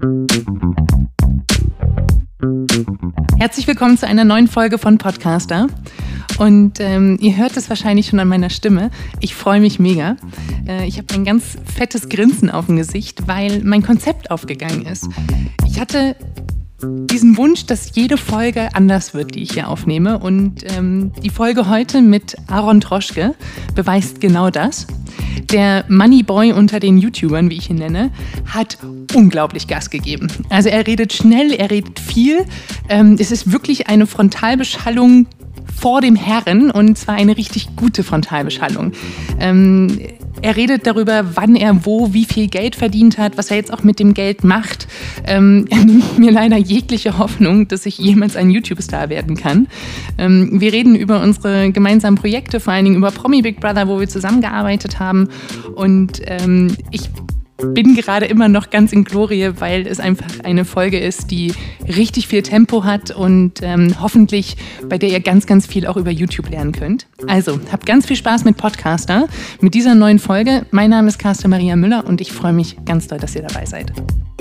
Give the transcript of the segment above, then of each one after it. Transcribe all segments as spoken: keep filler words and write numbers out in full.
Herzlich willkommen zu einer neuen Folge von Podcaster. Und ähm, ihr hört es wahrscheinlich schon an meiner Stimme. Ich freue mich mega. Äh, ich habe ein ganz fettes Grinsen auf dem Gesicht, weil mein Konzept aufgegangen ist. Ich hatte diesen Wunsch, dass jede Folge anders wird, die ich hier aufnehme. Und ähm, die Folge heute mit Aaron Troschke beweist genau das. Der Moneyboy unter den YouTubern, wie ich ihn nenne, hat unglaublich Gas gegeben. Also er redet schnell, er redet viel. Ähm, es ist wirklich eine Frontalbeschallung vor dem Herren, und zwar eine richtig gute Frontalbeschallung. Ähm, er redet darüber, wann er wo, wie viel Geld verdient hat, was er jetzt auch mit dem Geld macht. Ähm, er nimmt mir leider jegliche Hoffnung, dass ich jemals ein YouTube-Star werden kann. Ähm, wir reden über unsere gemeinsamen Projekte, vor allen Dingen über Promi Big Brother, wo wir zusammengearbeitet haben. Und ähm, ich bin gerade immer noch ganz in Glorie, weil es einfach eine Folge ist, die richtig viel Tempo hat und ähm, hoffentlich bei der ihr ganz, ganz viel auch über YouTube lernen könnt. Also, habt ganz viel Spaß mit Podcaster, mit dieser neuen Folge. Mein Name ist Carsten Maria Müller und ich freue mich ganz doll, dass ihr dabei seid.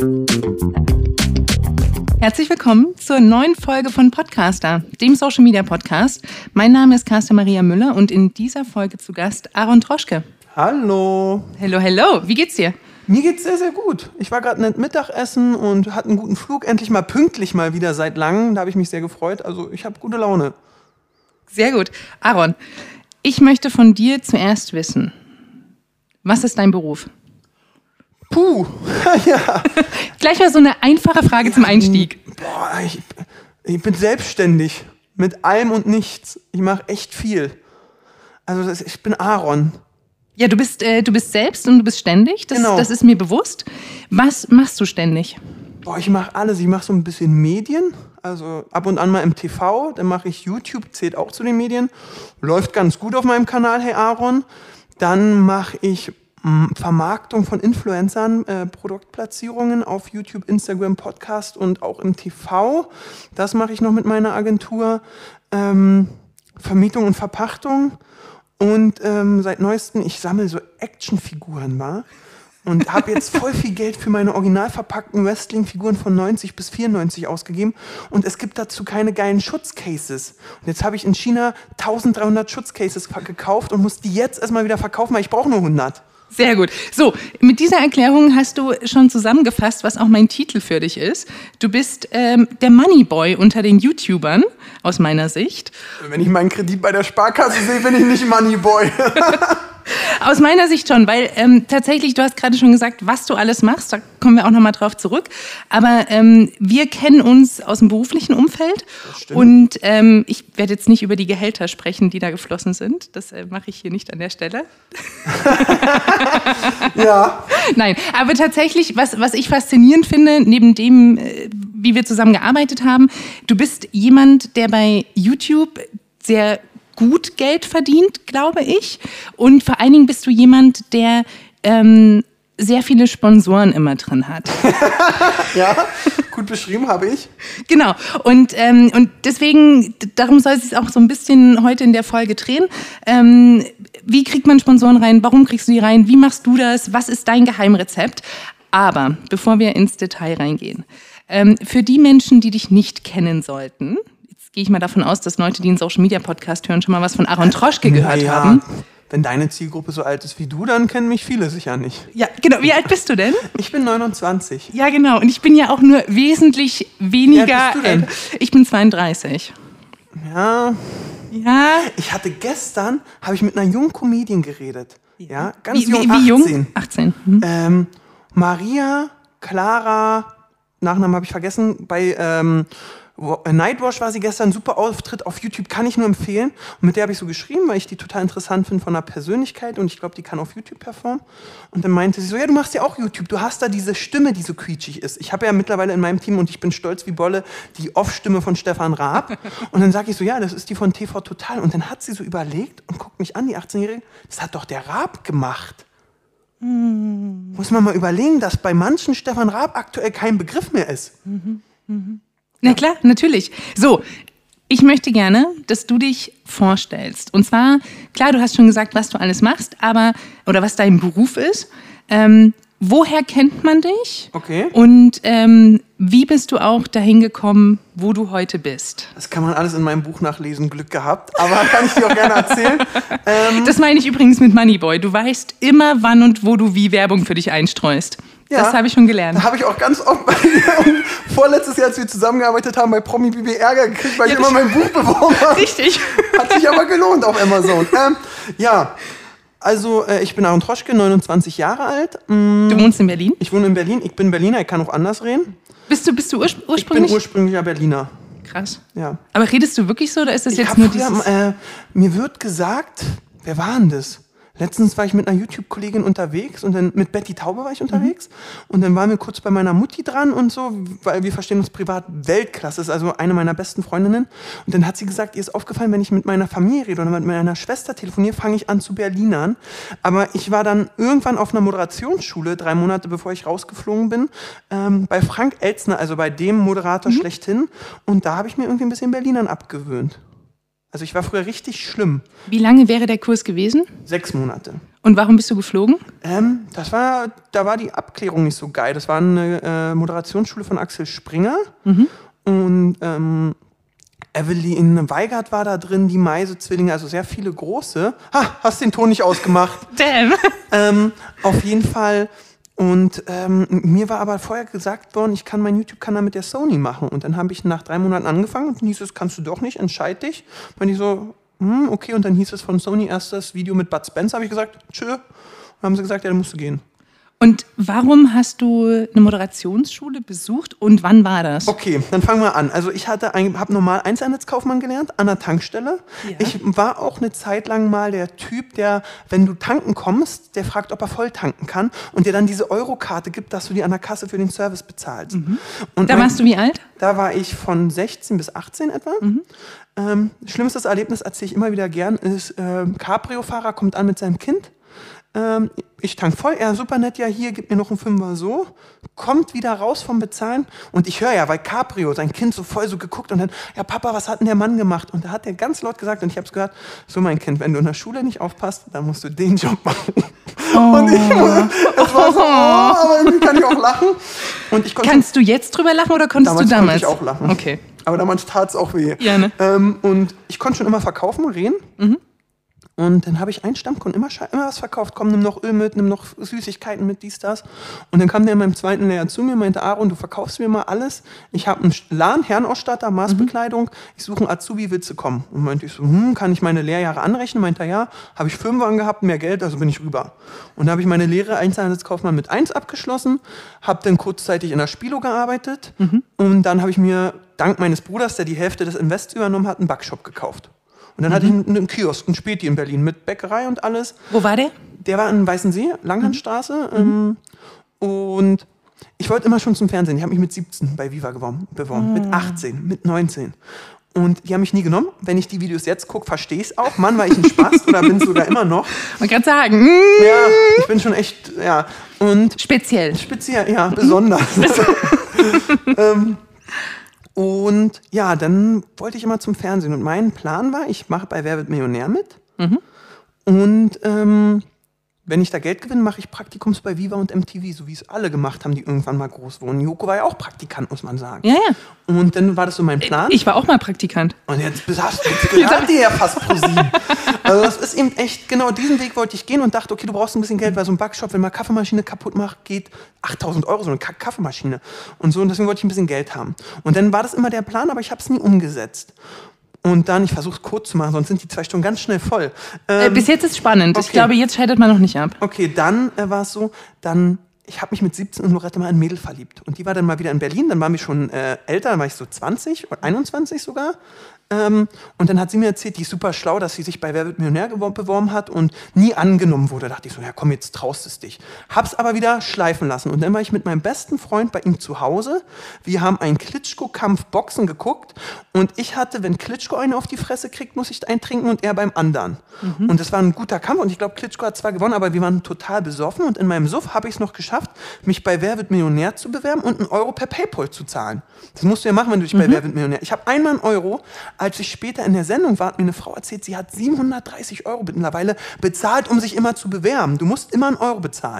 Herzlich willkommen zur neuen Folge von Podcaster, dem Social Media Podcast. Mein Name ist Carsten Maria Müller und in dieser Folge zu Gast Aaron Troschke. Hallo. Hello, hello. Wie geht's dir? Mir geht's sehr, sehr gut. Ich war gerade nett Mittagessen und hatte einen guten Flug. Endlich mal pünktlich mal wieder seit langem. Da habe ich mich sehr gefreut. Also ich habe gute Laune. Sehr gut. Aaron, ich möchte von dir zuerst wissen, was ist dein Beruf? Puh, ja. Gleich mal so eine einfache Frage ja, zum Einstieg. Boah, ich, ich bin selbstständig. Mit allem und nichts. Ich mache echt viel. Also das, ich bin Aaron. Ja, du bist, äh, du bist selbst und du bist ständig, das, genau. das ist mir bewusst. Was machst du ständig? Boah, ich mache alles. Ich mache so ein bisschen Medien, also ab und an mal im T V. Dann mache ich YouTube, zählt auch zu den Medien. Läuft ganz gut auf meinem Kanal, hey Aaron. Dann mache ich mh, Vermarktung von Influencern, äh, Produktplatzierungen auf YouTube, Instagram, Podcast und auch im T V. Das mache ich noch mit meiner Agentur. Ähm, Vermietung und Verpachtung. Und ähm, seit neuestem, ich sammle so Actionfiguren, wa? Und habe jetzt voll viel Geld für meine original verpackten Wrestling-Figuren von neunzig bis vierundneunzig ausgegeben. Und es gibt dazu keine geilen Schutzcases. Und jetzt habe ich in China dreizehnhundert Schutzcases gekauft und muss die jetzt erstmal wieder verkaufen, weil ich brauche nur hundert. Sehr gut. So, mit dieser Erklärung hast du schon zusammengefasst, was auch mein Titel für dich ist. Du bist ähm, der Moneyboy unter den YouTubern, aus meiner Sicht. Wenn ich meinen Kredit bei der Sparkasse sehe, bin ich nicht Moneyboy. Aus meiner Sicht schon, weil ähm, tatsächlich, du hast gerade schon gesagt, was du alles machst, da kommen wir auch nochmal drauf zurück. Aber ähm, wir kennen uns aus dem beruflichen Umfeld und ähm, ich werde jetzt nicht über die Gehälter sprechen, die da geflossen sind. Das äh, mache ich hier nicht an der Stelle. Ja. Nein, aber tatsächlich, was, was ich faszinierend finde, neben dem, äh, wie wir zusammen gearbeitet haben, du bist jemand, der bei YouTube sehr gut Geld verdient, glaube ich. Und vor allen Dingen bist du jemand, der ähm, sehr viele Sponsoren immer drin hat. Ja, gut beschrieben habe ich. Genau. Und, ähm, und deswegen, darum soll es sich auch so ein bisschen heute in der Folge drehen. Ähm, wie kriegt man Sponsoren rein? Warum kriegst du die rein? Wie machst du das? Was ist dein Geheimrezept? Aber bevor wir ins Detail reingehen, ähm, für die Menschen, die dich nicht kennen sollten, gehe ich mal davon aus, dass Leute, die einen Social-Media-Podcast hören, schon mal was von Aaron Troschke gehört ja, haben. Wenn deine Zielgruppe so alt ist wie du, dann kennen mich viele sicher nicht. Ja, genau. Wie alt bist du denn? Ich bin neunundzwanzig. Ja, genau. Und ich bin ja auch nur wesentlich weniger... Wie alt bist du denn? Ich bin zweiunddreißig. Ja. Ja. Ich hatte gestern, habe ich mit einer jungen Comedian geredet. Ja, ganz wie, jung, wie, wie achtzehn. jung? achtzehn. Hm. Ähm, Maria, Clara, Nachnamen habe ich vergessen, bei... Ähm, Nightwash war sie gestern, super Auftritt auf YouTube, kann ich nur empfehlen. Und mit der habe ich so geschrieben, weil ich die total interessant finde von der Persönlichkeit und ich glaube, die kann auf YouTube performen. Und dann meinte sie so, ja, du machst ja auch YouTube, du hast da diese Stimme, die so quietschig ist. Ich habe ja mittlerweile in meinem Team, und ich bin stolz wie Bolle, die Off-Stimme von Stefan Raab. Und dann sage ich so, ja, das ist die von T V Total. Und dann hat sie so überlegt und guckt mich an, die achtzehnjährige, das hat doch der Raab gemacht. Mhm. Muss man mal überlegen, dass bei manchen Stefan Raab aktuell kein Begriff mehr ist. Mhm. Mhm. Na klar, natürlich. So, ich möchte gerne, dass du dich vorstellst. Und zwar, klar, du hast schon gesagt, was du alles machst, aber oder was dein Beruf ist. Ähm, woher kennt man dich? Okay. Und ähm, wie bist du auch dahin gekommen, wo du heute bist? Das kann man alles in meinem Buch nachlesen, Glück gehabt. Aber kann ich dir auch gerne erzählen. ähm, Das meine ich übrigens mit Moneyboy. Du weißt immer, wann und wo du wie Werbung für dich einstreust. Ja, das habe ich schon gelernt. Da habe ich auch ganz oft bei dir und vorletztes Jahr, als wir zusammengearbeitet haben, bei Promi B B Ärger gekriegt, weil ja, ich immer mein Buch beworben habe. Richtig. Hat sich aber gelohnt auf Amazon. Ähm, ja, also äh, ich bin Aaron Troschke, neunundzwanzig Jahre alt. Mm, du wohnst in Berlin? Ich wohne in Berlin. Ich bin Berliner, ich kann auch anders reden. Bist du, bist du urspr- ursprünglich? Ich bin ursprünglicher Berliner. Krass. Ja. Aber redest du wirklich so oder ist das ich jetzt nur früher, dieses... Äh, mir wird gesagt, wer war denn das? Letztens war ich mit einer YouTube-Kollegin unterwegs und dann mit Betty Taube war ich unterwegs mhm. und dann waren wir kurz bei meiner Mutti dran und so, weil wir verstehen uns privat Weltklasse, ist also eine meiner besten Freundinnen und dann hat sie gesagt, ihr ist aufgefallen, wenn ich mit meiner Familie rede oder mit meiner Schwester telefoniere, fange ich an zu Berlinern, aber ich war dann irgendwann auf einer Moderationsschule, drei Monate bevor ich rausgeflogen bin, ähm, bei Frank Elzner, also bei dem Moderator mhm. schlechthin und da habe ich mir irgendwie ein bisschen Berlinern abgewöhnt. Also ich war früher richtig schlimm. Wie lange wäre der Kurs gewesen? Sechs Monate. Und warum bist du geflogen? Ähm, das war, da war die Abklärung nicht so geil. Das war eine äh, Moderationsschule von Axel Springer. Mhm. Und ähm, Evelyn Weigert war da drin, die Meise-Zwillinge, also sehr viele große. Ha, hast den Ton nicht ausgemacht. Damn. Ähm, auf jeden Fall... Und ähm, mir war aber vorher gesagt worden, ich kann meinen YouTube-Kanal mit der Sony machen. Und dann habe ich nach drei Monaten angefangen und dann hieß es, kannst du doch nicht, entscheid dich. Und ich so, hm, okay. Und dann hieß es von Sony erstes Video mit Bud Spencer. Habe ich gesagt, tschö. Und dann haben sie gesagt, ja, dann musst du gehen. Und warum hast du eine Moderationsschule besucht und wann war das? Okay, dann fangen wir an. Also ich hatte habe normal Einzelhandelskaufmann gelernt an der Tankstelle. Ja. Ich war auch eine Zeit lang mal der Typ, der, wenn du tanken kommst, der fragt, ob er voll tanken kann und dir dann diese Eurokarte gibt, dass du die an der Kasse für den Service bezahlst. Mhm. Und da mein, warst du wie alt? Da war ich von sechzehn bis achtzehn etwa. Mhm. Ähm, schlimmstes Erlebnis, erzähle ich immer wieder gern, ist, äh, Cabrio-Fahrer kommt an mit seinem Kind. Ähm, ich tank voll, er super nett, ja hier, gib mir noch einen Fünfer so, kommt wieder raus vom Bezahlen und ich höre ja, weil Cabrio, sein Kind so voll so geguckt und dann, ja Papa, was hat denn der Mann gemacht? Und da hat er ganz laut gesagt und ich habe es gehört, so mein Kind, wenn du in der Schule nicht aufpasst, dann musst du den Job machen. Oh. Und ich, das war so, oh, aber irgendwie kann ich auch lachen. Und ich Kannst du jetzt drüber lachen oder konntest damals du damals? Konnte ich auch lachen. Okay. Aber damals tat es auch weh. Ja, ne? ähm, und ich konnte schon immer verkaufen, reden. Mhm. Und dann habe ich einen Stammkunden, immer, immer was verkauft. Komm, nimm noch Öl mit, nimm noch Süßigkeiten mit, dies, das. Und dann kam der in meinem zweiten Lehrjahr zu mir und meinte, Aaron, du verkaufst mir mal alles. Ich habe einen Laden, Herrenausstatter, Maßbekleidung. Ich suche einen Azubi, willst du kommen? Und meinte ich so, hm, kann ich meine Lehrjahre anrechnen? Meinte er, ja. Habe ich Firmenwagen gehabt, mehr Geld, also bin ich rüber. Und da habe ich meine Lehre Einzelhandelskaufmann mit eins abgeschlossen, habe dann kurzzeitig in der Spilo gearbeitet. Mhm. Und dann habe ich mir, dank meines Bruders, der die Hälfte des Invests übernommen hat, einen Backshop gekauft. Und dann mhm. hatte ich einen, einen Kiosk, einen Späti in Berlin mit Bäckerei und alles. Wo war der? Der war in Weißensee, Langhandstraße. Mhm. Ähm, und ich wollte immer schon zum Fernsehen. Ich habe mich mit siebzehn bei Viva beworben, beworben. Mhm. mit achtzehn, mit neunzehn. Und die haben mich nie genommen. Wenn ich die Videos jetzt gucke, verstehe ich es auch. Mann, war ich ein Spaß oder bin sogar immer noch. Man kann sagen. Mm. Ja, ich bin schon echt, ja. Und speziell. Speziell, ja, besonders. ähm, Und ja, dann wollte ich immer zum Fernsehen. Und mein Plan war, ich mache bei Wer wird Millionär mit. Mhm. Und ähm, wenn ich da Geld gewinne, mache ich Praktikums bei Viva und M T V, so wie es alle gemacht haben, die irgendwann mal groß wurden. Joko war ja auch Praktikant, muss man sagen. Ja, ja. Und dann war das so mein Plan. Ich war auch mal Praktikant. Und jetzt hast du gerade ja fast pro sieben. Also das ist eben echt, genau diesen Weg wollte ich gehen und dachte, okay, du brauchst ein bisschen Geld, weil so ein Backshop, wenn man Kaffeemaschine kaputt macht, geht achttausend Euro, so eine Kaffeemaschine. Und so, und deswegen wollte ich ein bisschen Geld haben. Und dann war das immer der Plan, aber ich habe es nie umgesetzt. Und dann, ich versuche es kurz zu machen, sonst sind die zwei Stunden ganz schnell voll. Ähm, äh, bis jetzt ist es spannend. Okay. Ich glaube, jetzt scheitert man noch nicht ab. Okay, dann äh, war es so, dann, ich habe mich mit siebzehn in Lorette mal in ein Mädel verliebt. Und die war dann mal wieder in Berlin, dann waren wir schon äh, älter, dann war ich so zwanzig, einundzwanzig sogar. Ähm, und dann hat sie mir erzählt, die ist super schlau, dass sie sich bei Wer wird Millionär beworben hat und nie angenommen wurde. Da dachte ich so, ja komm, jetzt traust es dich. Hab's aber wieder schleifen lassen. Und dann war ich mit meinem besten Freund bei ihm zu Hause. Wir haben einen Klitschko-Kampf Boxen geguckt. Und ich hatte, wenn Klitschko einen auf die Fresse kriegt, muss ich einen trinken und er beim anderen. Mhm. Und das war ein guter Kampf. Und ich glaube, Klitschko hat zwar gewonnen, aber wir waren total besoffen. Und in meinem Suff habe ich es noch geschafft, mich bei Wer wird Millionär zu bewerben und einen Euro per Paypal zu zahlen. Das musst du ja machen, wenn du dich mhm. bei Wer wird Millionär... Ich habe einmal einen Euro... Als ich später in der Sendung war, hat mir eine Frau erzählt, sie hat siebenhundertdreißig Euro mittlerweile bezahlt, um sich immer zu bewerben. Du musst immer einen Euro bezahlen.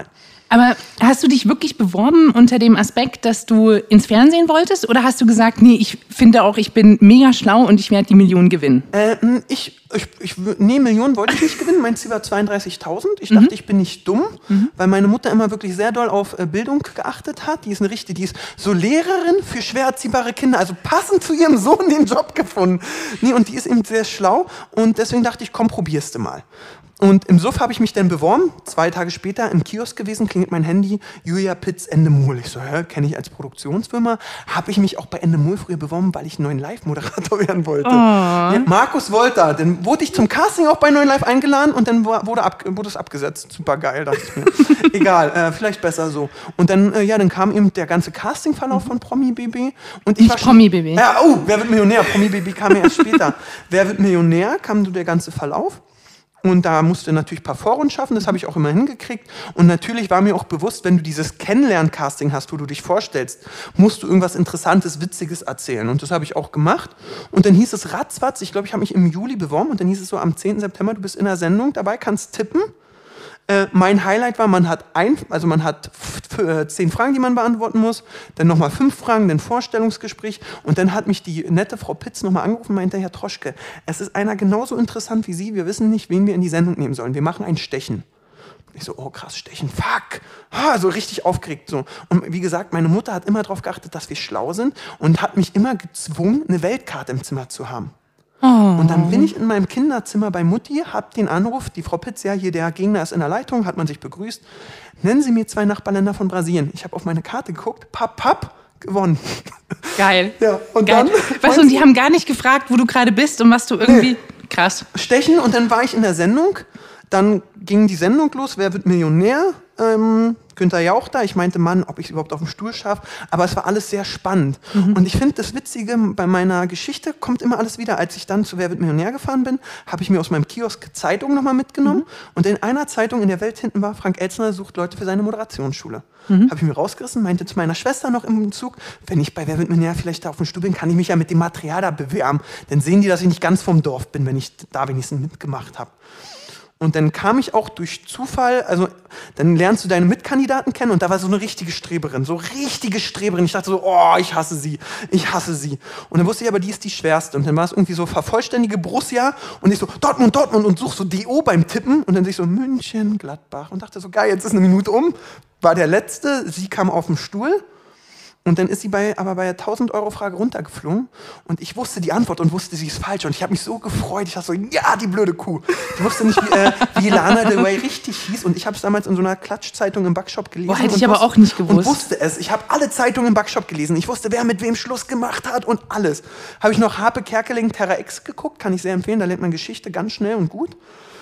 Aber hast du dich wirklich beworben unter dem Aspekt, dass du ins Fernsehen wolltest? Oder hast du gesagt, nee, ich finde auch, ich bin mega schlau und ich werde die Millionen gewinnen? Äh, ich, ich, ich, nee, Millionen wollte ich nicht gewinnen. Mein Ziel war zweiunddreißigtausend. Ich dachte, mhm. ich bin nicht dumm, mhm. weil meine Mutter immer wirklich sehr doll auf äh, Bildung geachtet hat. Die ist eine richtige, die ist so Lehrerin für schwer erziehbare Kinder, also passend zu ihrem Sohn den Job gefunden. Nee, und die ist eben sehr schlau und deswegen dachte ich, komm, probierst du mal. Und im Suff habe ich mich dann beworben. Zwei Tage später im Kiosk gewesen, klingelt mein Handy, Julia Pitz, Endemol. Ich so, hä, kenne ich als Produktionsfirma. Habe ich mich auch bei Endemol früher beworben, weil ich neuen Live-Moderator werden wollte. Oh. Ja, Markus Wolter. Dann wurde ich zum Casting auch bei neun Live eingeladen und dann wurde, ab, wurde es abgesetzt. Super geil, dachte ich mir. Egal, äh, vielleicht besser so. Und dann, äh, ja, dann kam eben der ganze Castingverlauf von Promi B B. Und ich Nicht war schon, Promi B B. Ja, oh, Wer wird Millionär? Promi B B kam ja erst später. Wer wird Millionär? Kam so der ganze Verlauf. Und da musste natürlich ein paar Vorrunden schaffen, das habe ich auch immer hingekriegt. Und natürlich war mir auch bewusst, wenn du dieses Kennenlern-Casting hast, wo du dich vorstellst, musst du irgendwas Interessantes, Witziges erzählen. Und das habe ich auch gemacht. Und dann hieß es ratzfatz, ich glaube, ich habe mich im Juli beworben und dann hieß es so am zehnten September, du bist in der Sendung dabei, kannst tippen. Äh, mein Highlight war, man hat ein, also man hat f- f- zehn Fragen, die man beantworten muss, dann nochmal fünf Fragen, dann Vorstellungsgespräch und dann hat mich die nette Frau Pitz nochmal angerufen und meinte, Herr Troschke, es ist einer genauso interessant wie Sie, wir wissen nicht, wen wir in die Sendung nehmen sollen, wir machen ein Stechen. Ich so, oh krass, Stechen, fuck, ah, so richtig aufgeregt. So. Und wie gesagt, meine Mutter hat immer darauf geachtet, dass wir schlau sind und hat mich immer gezwungen, eine Weltkarte im Zimmer zu haben. Oh. Und dann bin ich in meinem Kinderzimmer bei Mutti, hab den Anruf, die Frau Pitz, ja, hier der Gegner ist in der Leitung, hat man sich begrüßt. Nennen Sie mir zwei Nachbarländer von Brasilien. Ich habe auf meine Karte geguckt, papp, papp, gewonnen. Geil. Ja, und Geil. dann, weißt du, und die haben gar nicht gefragt, wo du gerade bist und was du irgendwie... Nee. Krass. Stechen und dann war ich in der Sendung. Dann ging die Sendung los, Wer wird Millionär? Ähm, Günther Jauch da. Ich meinte, Mann, ob ich es überhaupt auf dem Stuhl schaffe. Aber es war alles sehr spannend. Mhm. Und ich finde, das Witzige bei meiner Geschichte kommt immer alles wieder. Als ich dann zu Wer wird Millionär gefahren bin, habe ich mir aus meinem Kiosk Zeitung nochmal mitgenommen. Mhm. Und in einer Zeitung in der Welt hinten war, Frank Elstner sucht Leute für seine Moderationsschule. Mhm. Habe ich mir rausgerissen, meinte zu meiner Schwester noch im Zug, wenn ich bei Wer wird Millionär vielleicht da auf dem Stuhl bin, kann ich mich ja mit dem Material da bewerben. Dann sehen die, dass ich nicht ganz vom Dorf bin, wenn ich da wenigstens mitgemacht habe. Und dann kam ich auch durch Zufall, also dann lernst du deine Mitkandidaten kennen und da war so eine richtige Streberin, so richtige Streberin. Ich dachte so, oh, ich hasse sie, ich hasse sie. Und dann wusste ich aber, die ist die schwerste. Und dann war es irgendwie so vervollständige Borussia und ich so, Dortmund, Dortmund und such so D O beim Tippen und dann sehe ich so, München, Gladbach und dachte so, geil, jetzt ist eine Minute um. War der Letzte, sie kam auf den Stuhl. Und dann ist sie bei, aber bei der tausend-Euro-Frage runtergeflogen und ich wusste die Antwort und wusste, sie ist falsch. Und ich habe mich so gefreut. Ich dachte so, ja, die blöde Kuh. Ich wusste nicht, wie, äh, wie Lana Del Rey richtig hieß. Und ich habe es damals in so einer Klatschzeitung im Backshop gelesen. Boah, hätte ich aber auch nicht gewusst. Und wusste es. Ich habe alle Zeitungen im Backshop gelesen. Ich wusste, wer mit wem Schluss gemacht hat und alles. Habe ich noch Harpe Kerkeling, Terra X geguckt. Kann ich sehr empfehlen. Da lernt man Geschichte ganz schnell und gut.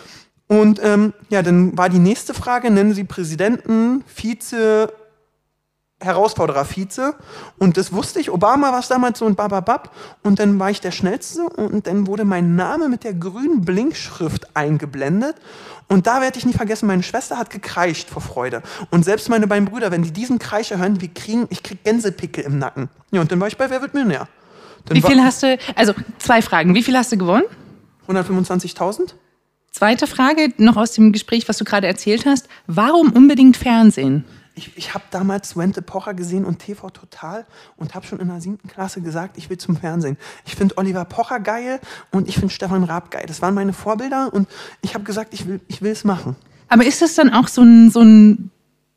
Und ähm, ja, dann war die nächste Frage, nennen Sie Präsidenten, Vize... Herausforderer Vize und das wusste ich, Obama war es damals so und bababab und dann war ich der Schnellste und dann wurde mein Name mit der grünen Blinkschrift eingeblendet und da werde ich nie vergessen, meine Schwester hat gekreischt vor Freude und selbst meine beiden Brüder, wenn die diesen Kreischer hören, wir kriegen, ich krieg Gänsepickel im Nacken. Ja, und dann war ich bei Wer wird Millionär. Dann Wie viel hast du, also zwei Fragen, wie viel hast du gewonnen? hundertfünfundzwanzigtausend. Zweite Frage, noch aus dem Gespräch, was du gerade erzählt hast, warum unbedingt Fernsehen? Ich, ich habe damals Wente Pocher gesehen und T V Total und habe schon in der siebten Klasse gesagt, ich will zum Fernsehen. Ich finde Oliver Pocher geil und ich finde Stefan Raab geil. Das waren meine Vorbilder und ich habe gesagt, ich will ich will es machen. Aber ist das dann auch so ein, so ein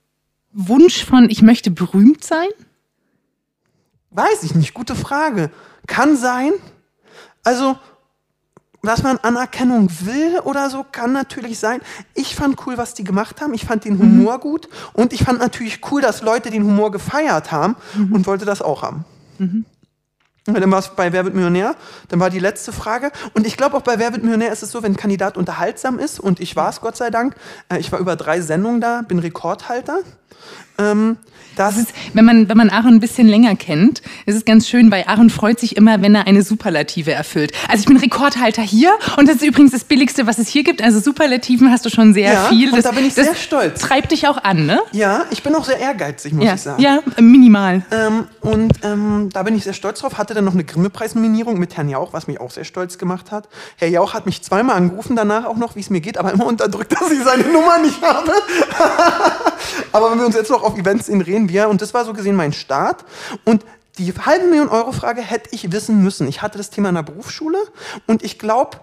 Wunsch von, ich möchte berühmt sein? Weiß ich nicht, gute Frage. Kann sein. Also... dass man Anerkennung will oder so, kann natürlich sein. Ich fand cool, was die gemacht haben. Ich fand den Humor mhm. gut. Und ich fand natürlich cool, dass Leute den Humor gefeiert haben mhm. und wollte das auch haben. Mhm. Und dann war es bei Wer wird Millionär. Dann war die letzte Frage. Und ich glaube auch bei Wer wird Millionär ist es so, wenn ein Kandidat unterhaltsam ist, und ich war es, Gott sei Dank. Ich war über drei Sendungen da, bin Rekordhalter. Ähm, das ist, wenn man, wenn man Aaron ein bisschen länger kennt, ist es ganz schön, weil Aaron freut sich immer, wenn er eine Superlative erfüllt. Also ich bin Rekordhalter hier und das ist übrigens das Billigste, was es hier gibt. Also Superlativen hast du schon sehr ja, viel. Und das, da bin ich das sehr stolz. Treibt dich auch an, ne? Ja, ich bin auch sehr ehrgeizig, muss ja. ich sagen. Ja, minimal. Ähm, und ähm, da bin ich sehr stolz drauf. Hatte dann noch eine Grimme-Preis-Nominierung mit Herrn Jauch, was mich auch sehr stolz gemacht hat. Herr Jauch hat mich zweimal angerufen danach auch noch, wie es mir geht, aber immer unterdrückt, dass ich seine Nummer nicht habe. Aber wenn wir uns jetzt noch auf Events sehen, reden wir. Und das war so gesehen mein Start. Und die halbe Million Euro Frage hätte ich wissen müssen. Ich hatte das Thema in der Berufsschule und ich glaube,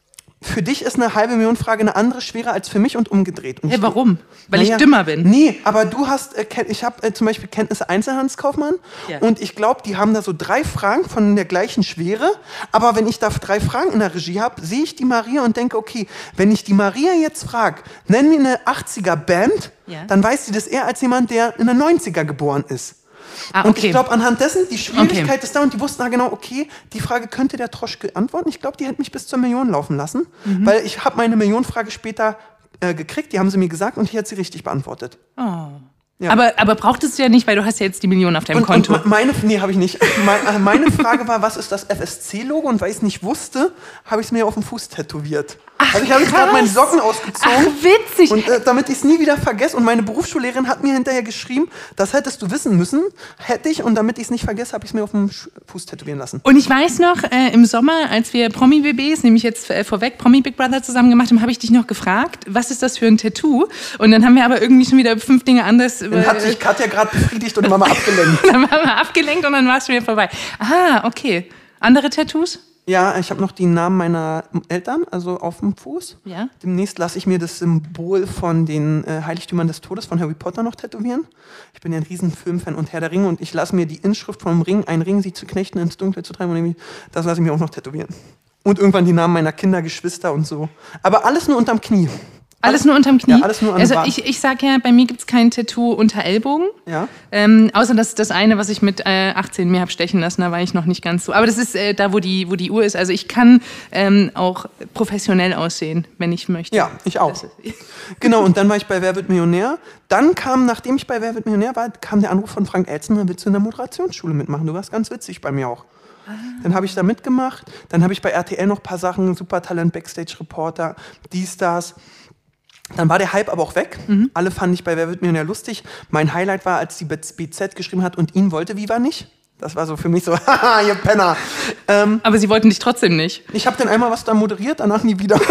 für dich ist eine halbe Million Frage eine andere schwerer als für mich und umgedreht. Und hey, ich, warum? Weil naja, ich dümmer bin? Nee, aber du hast, äh, ich habe äh, zum Beispiel Kenntnisse Einzelhandelskaufmann ja. und ich glaube, die haben da so drei Fragen von der gleichen Schwere, aber wenn ich da drei Fragen in der Regie habe, sehe ich die Maria und denke, okay, wenn ich die Maria jetzt frage, nenn mir eine achtziger Band, ja. dann weiß sie das eher als jemand, der in den neunziger geboren ist. Ah, okay. Und ich glaube, anhand dessen, die Schwierigkeit okay. ist da und die wussten da genau, okay, die Frage könnte der Troschke antworten. Ich glaube, die hätten mich bis zur Million laufen lassen, mhm. weil ich habe meine Millionenfrage später äh, gekriegt, die haben sie mir gesagt und ich hätte sie richtig beantwortet. Oh. Ja. Aber, aber brauchtest du ja nicht, weil du hast ja jetzt die Million auf deinem und, Konto. Und meine, nee, habe ich nicht. Meine, meine Frage war, was ist das F S C-Logo? Und weil ich es nicht wusste, habe ich es mir auf den Fuß tätowiert. Ach, also ich habe jetzt gerade meine Socken ausgezogen. Ach, witzig. Und äh, damit ich es nie wieder vergesse. Und meine Berufsschullehrerin hat mir hinterher geschrieben, das hättest du wissen müssen, hätte ich. Und damit ich es nicht vergesse, habe ich es mir auf den Fuß tätowieren lassen. Und ich weiß noch, äh, im Sommer, als wir Promi-B Bs, nämlich jetzt äh, vorweg, Promi-Big Brother zusammen gemacht haben, habe ich dich noch gefragt, was ist das für ein Tattoo? Und dann haben wir aber irgendwie schon wieder fünf Dinge anders. Dann äh, hat sich Katja gerade befriedigt und Mama abgelenkt. Dann waren wir abgelenkt und dann war es schon wieder vorbei. Ah, okay. Andere Tattoos? Ja, ich habe noch die Namen meiner Eltern, also auf dem Fuß. Ja. Demnächst lasse ich mir das Symbol von den äh, Heiligtümern des Todes von Harry Potter noch tätowieren. Ich bin ja ein riesen Filmfan und Herr der Ringe und ich lasse mir die Inschrift vom Ring, ein Ring, sie zu knechten, ins Dunkle zu treiben, und das lasse ich mir auch noch tätowieren. Und irgendwann die Namen meiner Kinder, Geschwister und so. Aber alles nur unterm Knie. Alles nur unterm Knie? Ja, alles nur an Also Bart. ich, ich sage ja, bei mir gibt es kein Tattoo unter Ellbogen. Ja. Ähm, außer das, das eine, was ich mit äh, achtzehn mir habe stechen lassen, da war ich noch nicht ganz so. Aber das ist äh, da, wo die, wo die Uhr ist. Also ich kann ähm, auch professionell aussehen, wenn ich möchte. Ja, ich auch. Genau, und dann war ich bei Wer wird Millionär. Dann kam, nachdem ich bei Wer wird Millionär war, kam der Anruf von Frank Elstner, willst du in der Moderationsschule mitmachen? Du warst ganz witzig bei mir auch. Ah. Dann habe ich da mitgemacht. Dann habe ich bei R T L noch ein paar Sachen, Supertalent, Backstage-Reporter, dies, das. Dann war der Hype aber auch weg. Mhm. Alle fanden ich bei Wer wird Millionär lustig. Mein Highlight war, als die B Z geschrieben hat und ihn wollte Viva nicht. Das war so für mich so, haha, ihr Penner. Ähm, aber sie wollten dich trotzdem nicht. Ich habe dann einmal was da moderiert, danach nie wieder.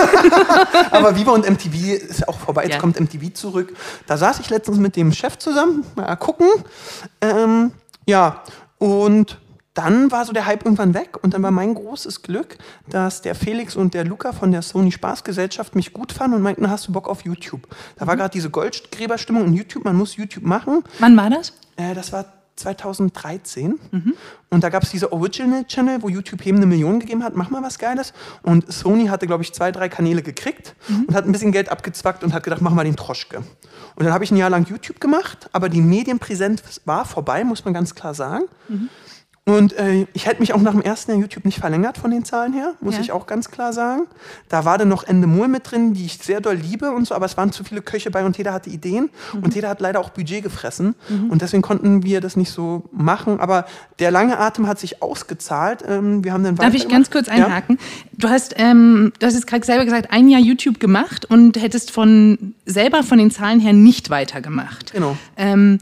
Aber Viva und M T V ist ja auch vorbei, jetzt ja. kommt M T V zurück. Da saß ich letztens mit dem Chef zusammen, mal gucken. Ähm, ja, und dann war so der Hype irgendwann weg und dann war mein großes Glück, dass der Felix und der Luca von der Sony Spaßgesellschaft mich gut fanden und meinten, hast du Bock auf YouTube? Da war gerade diese Goldgräberstimmung in YouTube, man muss YouTube machen. Wann war das? Äh, das war zweitausenddreizehn. Mhm. Und da gab es diese Original-Channel, wo YouTube eben eine Million gegeben hat, mach mal was Geiles. Und Sony hatte, glaube ich, zwei, drei Kanäle gekriegt mhm. und hat ein bisschen Geld abgezwackt und hat gedacht, mach mal den Troschke. Und dann habe ich ein Jahr lang YouTube gemacht, aber die Medienpräsenz war vorbei, muss man ganz klar sagen. Mhm. Und äh, ich hätte mich auch nach dem ersten Jahr YouTube nicht verlängert von den Zahlen her, muss ja. ich auch ganz klar sagen. Da war dann noch Endemol mit drin, die ich sehr doll liebe und so, aber es waren zu viele Köche bei und jeder hatte Ideen mhm. und jeder hat leider auch Budget gefressen mhm. und deswegen konnten wir das nicht so machen, aber der lange Atem hat sich ausgezahlt. Ähm, wir haben dann Darf ich ganz kurz einhaken? Ja? Du hast, ähm, du hast jetzt gerade selber gesagt, ein Jahr YouTube gemacht und hättest von selber von den Zahlen her nicht weitergemacht. Genau. Ähm,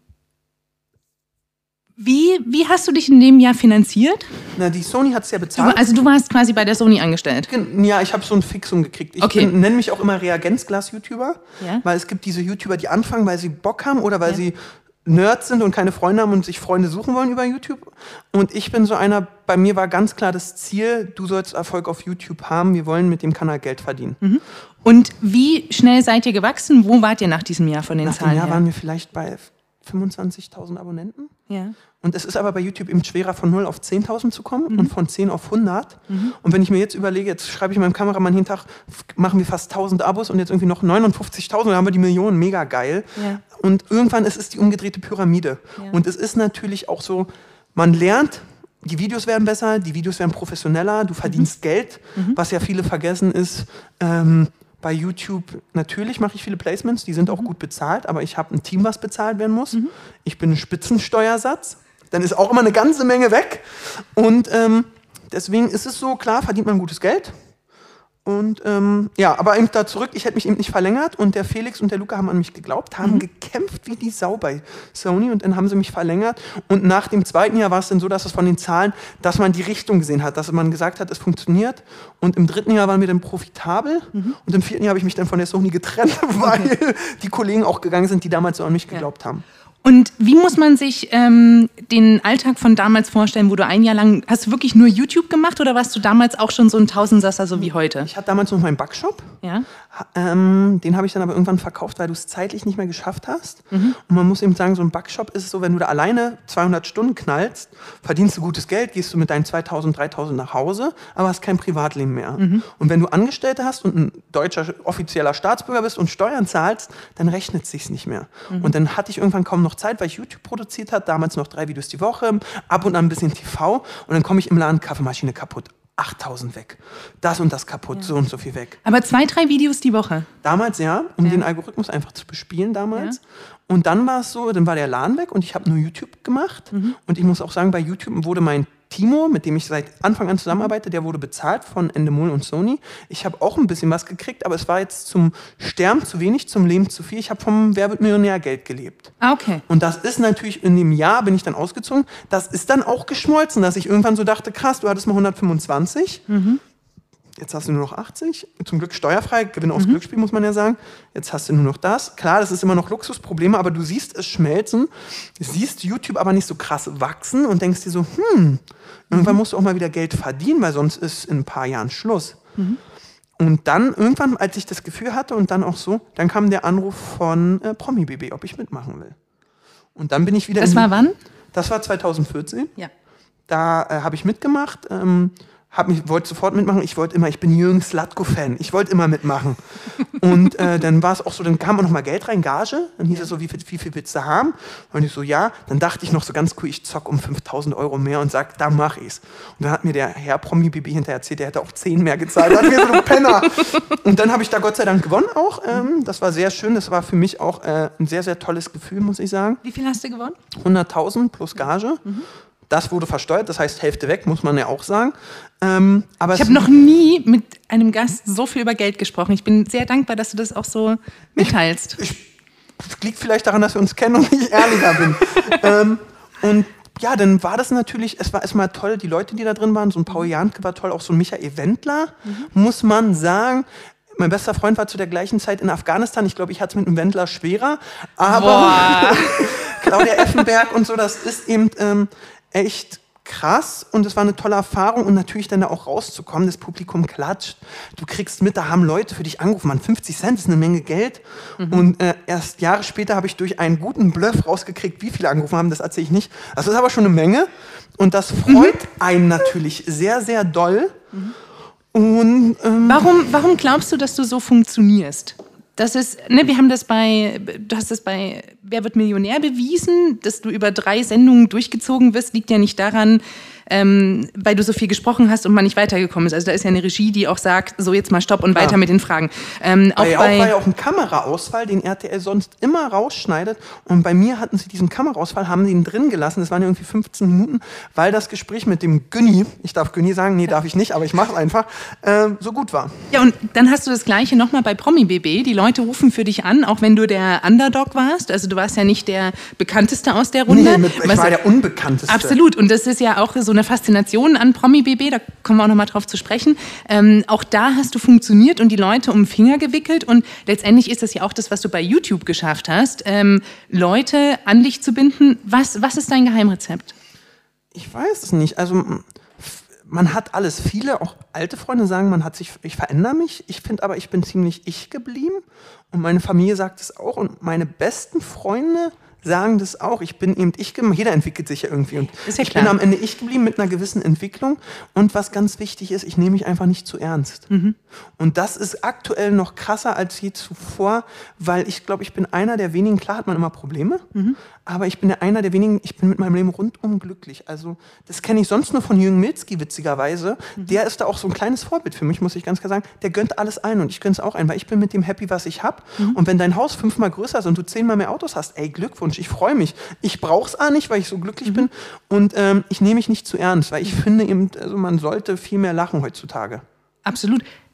Wie, wie hast du dich in dem Jahr finanziert? Na, die Sony hat es ja bezahlt. Du, also du warst quasi bei der Sony angestellt? Ja, ich habe so ein Fixum gekriegt. Ich okay. nenne mich auch immer Reagenzglas-YouTuber, ja. weil es gibt diese YouTuber, die anfangen, weil sie Bock haben oder weil ja. sie Nerds sind und keine Freunde haben und sich Freunde suchen wollen über YouTube. Und ich bin so einer, bei mir war ganz klar das Ziel, du sollst Erfolg auf YouTube haben, wir wollen mit dem Kanal Geld verdienen. Mhm. Und wie schnell seid ihr gewachsen? Wo wart ihr nach diesem Jahr von den nach Zahlen dem Jahr her? waren wir vielleicht bei fünfundzwanzigtausend Abonnenten. Ja. Und es ist aber bei YouTube eben schwerer, von null auf zehntausend zu kommen mhm. und von zehn auf hundert. Mhm. Und wenn ich mir jetzt überlege, jetzt schreibe ich meinem Kameramann jeden Tag, machen wir fast tausend Abos und jetzt irgendwie noch neunundfünfzigtausend, dann haben wir die Millionen, mega geil. Ja. Und irgendwann ist es die umgedrehte Pyramide. Ja. Und es ist natürlich auch so, man lernt, die Videos werden besser, die Videos werden professioneller, du verdienst mhm. Geld, mhm. was ja viele vergessen ist, ähm, bei YouTube, natürlich mache ich viele Placements, die sind auch gut bezahlt, aber ich habe ein Team, was bezahlt werden muss. Mhm. Ich bin ein Spitzensteuersatz, dann ist auch immer eine ganze Menge weg. Und ähm, deswegen ist es so, klar, verdient man gutes Geld. Und ähm, ja, aber eben da zurück, ich hätte mich eben nicht verlängert und der Felix und der Luca haben an mich geglaubt, haben mhm. gekämpft wie die Sau bei Sony und dann haben sie mich verlängert. Und nach dem zweiten Jahr war es dann so, dass es von den Zahlen, dass man die Richtung gesehen hat, dass man gesagt hat, es funktioniert. Und im dritten Jahr waren wir dann profitabel mhm. und im vierten Jahr habe ich mich dann von der Sony getrennt, weil okay. die Kollegen auch gegangen sind, die damals so an mich geglaubt ja. haben. Und wie muss man sich ähm, den Alltag von damals vorstellen, wo du ein Jahr lang, hast du wirklich nur YouTube gemacht oder warst du damals auch schon so ein Tausendsasser, so wie heute? Ich hatte damals noch meinen Backshop. Ja. Ähm, den habe ich dann aber irgendwann verkauft, weil du es zeitlich nicht mehr geschafft hast. Mhm. Und man muss eben sagen, so ein Backshop ist so, wenn du da alleine zweihundert Stunden knallst, verdienst du gutes Geld, gehst du mit deinen zweitausend, dreitausend nach Hause, aber hast kein Privatleben mehr. Mhm. Und wenn du Angestellte hast und ein deutscher offizieller Staatsbürger bist und Steuern zahlst, dann rechnet es sich nicht mehr. Mhm. Und dann hatte ich irgendwann kaum noch Zeit, weil ich YouTube produziert habe, damals noch drei Videos die Woche, ab und an ein bisschen T V und dann komme ich im Laden, Kaffeemaschine kaputt. achttausend weg. Das und das kaputt, ja. so und so viel weg. Aber zwei, drei Videos die Woche? Damals ja, um ja. den Algorithmus einfach zu bespielen damals. Ja. Und dann war es so, dann war der Laden weg und ich habe nur YouTube gemacht. Mhm. Und ich muss auch sagen, bei YouTube wurde mein Timo, mit dem ich seit Anfang an zusammenarbeite, der wurde bezahlt von Endemol und Sony. Ich habe auch ein bisschen was gekriegt, aber es war jetzt zum Sterben zu wenig, zum Leben zu viel. Ich habe vom Wer wird Millionär Geld gelebt. Ah, okay. Und das ist natürlich, in dem Jahr bin ich dann ausgezogen, das ist dann auch geschmolzen, dass ich irgendwann so dachte, krass, du hattest mal hundertfünfundzwanzig, mhm. jetzt hast du nur noch achtzig, zum Glück steuerfrei, Gewinn aufs mhm. Glücksspiel, muss man ja sagen. Jetzt hast du nur noch das. Klar, das ist immer noch Luxusprobleme, aber du siehst es schmelzen, siehst YouTube aber nicht so krass wachsen und denkst dir so, hm, irgendwann musst du auch mal wieder Geld verdienen, weil sonst ist in ein paar Jahren Schluss. Mhm. Und dann irgendwann, als ich das Gefühl hatte und dann auch so, dann kam der Anruf von äh, Promi B B, ob ich mitmachen will. Und dann bin ich wieder... Das war wann? Das war zweitausendvierzehn. Ja. Da äh, habe ich mitgemacht, ähm, hab mich, wollte sofort mitmachen. Ich wollte immer, ich bin Jürgen Slatko-Fan. Ich wollte immer mitmachen. Und äh, dann war es auch so, dann kam auch noch mal Geld rein, Gage. Dann hieß es so, wie viel, wie viel willst du haben? Und ich so, ja. Dann dachte ich noch so ganz cool, ich zock um fünftausend Euro mehr und sag, da mach ich's. Und dann hat mir der Herr Promi B B hinterher erzählt, der hätte auch zehn mehr gezahlt. Da hat mir so ein Penner. Und dann habe ich da Gott sei Dank gewonnen auch. Ähm, das war sehr schön. Das war für mich auch äh, ein sehr, sehr tolles Gefühl, muss ich sagen. Wie viel hast du gewonnen? hunderttausend plus Gage. Mhm. Das wurde versteuert, das heißt Hälfte weg, muss man ja auch sagen. Ähm, aber ich habe noch nie mit einem Gast so viel über Geld gesprochen. Ich bin sehr dankbar, dass du das auch so mitteilst. Ich, ich, das liegt vielleicht daran, dass wir uns kennen und ich ehrlicher bin. ähm, und ja, dann war das natürlich, es war erstmal toll, die Leute, die da drin waren, so ein Paul Janke war toll, auch so ein Michael Wendler, mhm. muss man sagen. Mein bester Freund war zu der gleichen Zeit in Afghanistan. Ich glaube, ich hatte es mit einem Wendler schwerer. Aber Claudia Effenberg und so, das ist eben ähm, echt krass und es war eine tolle Erfahrung und natürlich dann da auch rauszukommen, das Publikum klatscht, du kriegst mit, da haben Leute für dich angerufen, man, fünfzig Cent ist eine Menge Geld mhm. und äh, erst Jahre später habe ich durch einen guten Bluff rausgekriegt, wie viele angerufen haben, das erzähle ich nicht, das ist aber schon eine Menge und das freut mhm. einen natürlich sehr, sehr doll. Mhm. Und, ähm, warum, warum glaubst du, dass du so funktionierst? Das ist, ne, wir haben das bei, du hast das bei Wer wird Millionär bewiesen, dass du über drei Sendungen durchgezogen wirst, liegt ja nicht daran, ähm, weil du so viel gesprochen hast und man nicht weitergekommen ist. Also da ist ja eine Regie, die auch sagt, so jetzt mal Stopp und Klar. weiter mit den Fragen. Ähm, auch bei, auch war ja auch ein Kameraausfall, den R T L sonst immer rausschneidet. Und bei mir hatten sie diesen Kameraausfall, haben sie ihn drin gelassen. Das waren ja irgendwie fünfzehn Minuten, weil das Gespräch mit dem Günni, ich darf Günni sagen, nee, darf ich nicht, aber ich mache es einfach, äh, so gut war. Ja, und dann hast du das Gleiche nochmal bei Promi B B. Die Leute rufen für dich an, auch wenn du der Underdog warst. Also du warst ja nicht der Bekannteste aus der Runde. Nee, mit, ich war der Unbekannteste. Absolut. Und das ist ja auch so eine Faszination an Promi B B, da kommen wir auch noch mal drauf zu sprechen. Ähm, auch da hast du funktioniert und die Leute um den Finger gewickelt und letztendlich ist das ja auch das, was du bei YouTube geschafft hast, ähm, Leute an dich zu binden. Was, was ist dein Geheimrezept? Ich weiß es nicht. Also man hat alles. Viele, auch alte Freunde sagen, man hat sich, ich verändere mich. Ich finde aber, ich bin ziemlich ich geblieben und meine Familie sagt es auch und meine besten Freunde sagen das auch. Ich bin eben ich geblieben. Jeder entwickelt sich ja irgendwie. Und ist ja ich klar. bin am Ende ich geblieben mit einer gewissen Entwicklung. Und was ganz wichtig ist, ich nehme mich einfach nicht zu ernst. Mhm. Und das ist aktuell noch krasser als je zuvor, weil ich glaube, ich bin einer der wenigen, klar hat man immer Probleme, mhm. aber ich bin der einer der wenigen, ich bin mit meinem Leben rundum glücklich. Also das kenne ich sonst nur von Jürgen Milzki, witzigerweise. Mhm. Der ist da auch so ein kleines Vorbild für mich, muss ich ganz klar sagen. Der gönnt alles ein und ich gönne es auch ein, weil ich bin mit dem happy, was ich habe. Mhm. Und wenn dein Haus fünfmal größer ist und du zehnmal mehr Autos hast, ey, Glückwunsch, ich freue mich. Ich brauche es auch nicht, weil ich so glücklich mhm. bin. Und ähm, ich nehme mich nicht zu ernst, weil ich finde eben, also man sollte viel mehr lachen heutzutage. Absolut.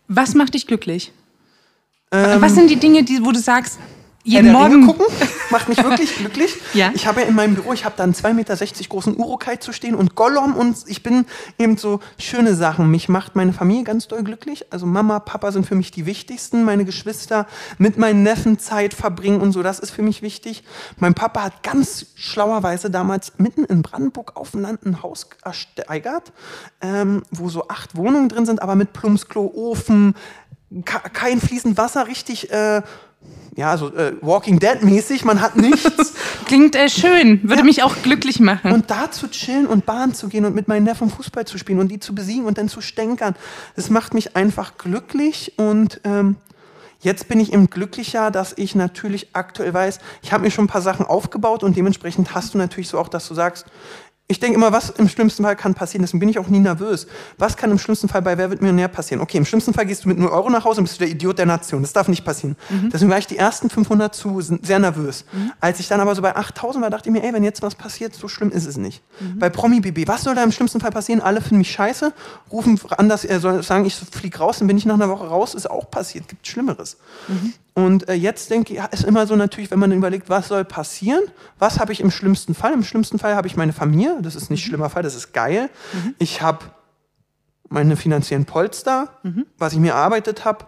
Was macht dich glücklich? Ähm, Was sind die Dinge, die, wo du sagst, jeden Herr der Morgen Ringe gucken, macht mich wirklich glücklich. Ja. Ich habe ja in meinem Büro, ich habe da einen zwei Meter sechzig großen Uruk-hai zu stehen und Gollum und ich bin eben so schöne Sachen. Mich macht meine Familie ganz doll glücklich. Also Mama, Papa sind für mich die wichtigsten. Meine Geschwister mit meinen Neffen Zeit verbringen und so, das ist für mich wichtig. Mein Papa hat ganz schlauerweise damals mitten in Brandenburg auf dem Land ein Haus ersteigert, ähm, wo so acht Wohnungen drin sind, aber mit Plumpsklo, Ofen, ka- kein fließend Wasser, richtig... Äh, Ja, so äh, Walking Dead-mäßig, man hat nichts. Klingt äh, schön, würde Ja. mich auch glücklich machen. Und da zu chillen und Bahn zu gehen und mit meinen Neffen Fußball zu spielen und die zu besiegen und dann zu stänkern, das macht mich einfach glücklich. Und ähm, jetzt bin ich eben glücklicher, dass ich natürlich aktuell weiß, ich habe mir schon ein paar Sachen aufgebaut und dementsprechend hast du natürlich so auch, dass du sagst, ich denke immer, was im schlimmsten Fall kann passieren, deswegen bin ich auch nie nervös. Was kann im schlimmsten Fall bei Wer wird Millionär passieren? Okay, im schlimmsten Fall gehst du mit null Euro nach Hause und bist du der Idiot der Nation. Das darf nicht passieren. Mhm. Deswegen war ich die ersten fünfhundert zu sehr nervös. Mhm. Als ich dann aber so bei achttausend war, dachte ich mir, ey, wenn jetzt was passiert, so schlimm ist es nicht. Mhm. Bei Promi B B, was soll da im schlimmsten Fall passieren? Alle finden mich scheiße, rufen an, dass er soll sagen, ich flieg raus, dann bin ich nach einer Woche raus, ist auch passiert, gibt Schlimmeres. Mhm. Und äh, jetzt denke ich, ja, ist immer so natürlich, wenn man überlegt, was soll passieren, was habe ich im schlimmsten Fall? Im schlimmsten Fall habe ich meine Familie, das ist nicht mhm. schlimmer Fall, das ist geil. Mhm. Ich habe meine finanziellen Polster, mhm. was ich mir erarbeitet habe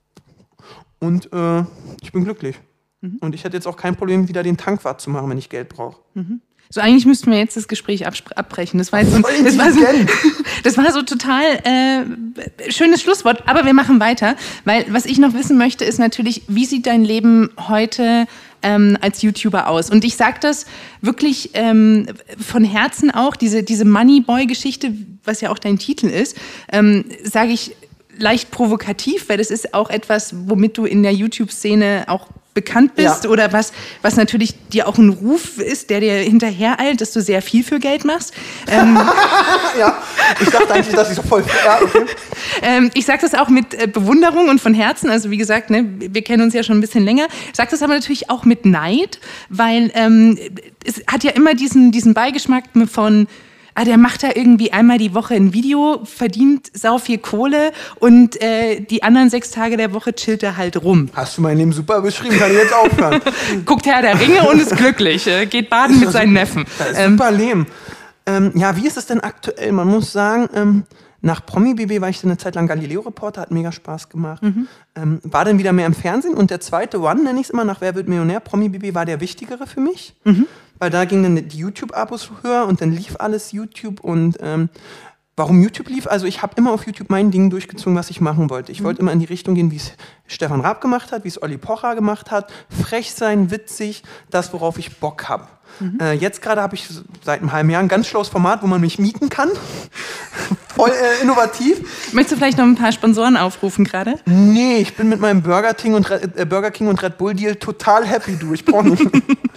und äh, ich bin glücklich. Mhm. Und ich hätte jetzt auch kein Problem, wieder den Tankwart zu machen, wenn ich Geld brauche. Mhm. So, eigentlich müssten wir jetzt das Gespräch abbrechen. Das war, jetzt so, das war, so, das war so total äh, schönes Schlusswort, aber wir machen weiter, weil was ich noch wissen möchte, ist natürlich, wie sieht dein Leben heute ähm, als YouTuber aus? Und ich sage das wirklich ähm, von Herzen auch, diese, diese Moneyboy-Geschichte, was ja auch dein Titel ist, ähm, sage ich leicht provokativ, weil das ist auch etwas, womit du in der YouTube-Szene auch bekannt bist ja. oder was, was natürlich dir auch ein Ruf ist, der dir hinterhereilt, dass du sehr viel für Geld machst. Ähm, ja, ich dachte eigentlich, dass ich so voll... Ja, okay. ähm, ich sage das auch mit äh, Bewunderung und von Herzen, also wie gesagt, ne, wir kennen uns ja schon ein bisschen länger. Ich sage das aber natürlich auch mit Neid, weil ähm, es hat ja immer diesen, diesen Beigeschmack von... Ah, der macht da irgendwie einmal die Woche ein Video, verdient sau viel Kohle und äh, die anderen sechs Tage der Woche chillt er halt rum. Hast du mein Leben super beschrieben, kann ich jetzt aufhören. Guckt Herr der Ringe und ist glücklich, äh, geht baden mit seinen Neffen. Das ist super Leben. Ähm, ja, wie ist es denn aktuell? Man muss sagen, ähm, nach Promi B B war ich eine Zeit lang Galileo-Reporter, hat mega Spaß gemacht. Mhm. Ähm, war dann wieder mehr im Fernsehen und der zweite One, nenne ich es immer, nach Wer wird Millionär, Promi B B war der wichtigere für mich. Mhm. Weil da gingen dann die YouTube-Abos höher und dann lief alles YouTube und ähm, warum YouTube lief? Also ich habe immer auf YouTube mein Ding durchgezogen, was ich machen wollte. Ich mhm. wollte immer in die Richtung gehen, wie es Stefan Raab gemacht hat, wie es Olli Pocher gemacht hat. Frech sein, witzig, das, worauf ich Bock habe. Mhm. Äh, jetzt gerade habe ich seit einem halben Jahr ein ganz schlaues Format, wo man mich mieten kann. Voll äh, innovativ. Möchtest du vielleicht noch ein paar Sponsoren aufrufen gerade? Nee, ich bin mit meinem Burger King und Red, äh, Burger King und Red Bull Deal total happy, du. Ich brauche nicht.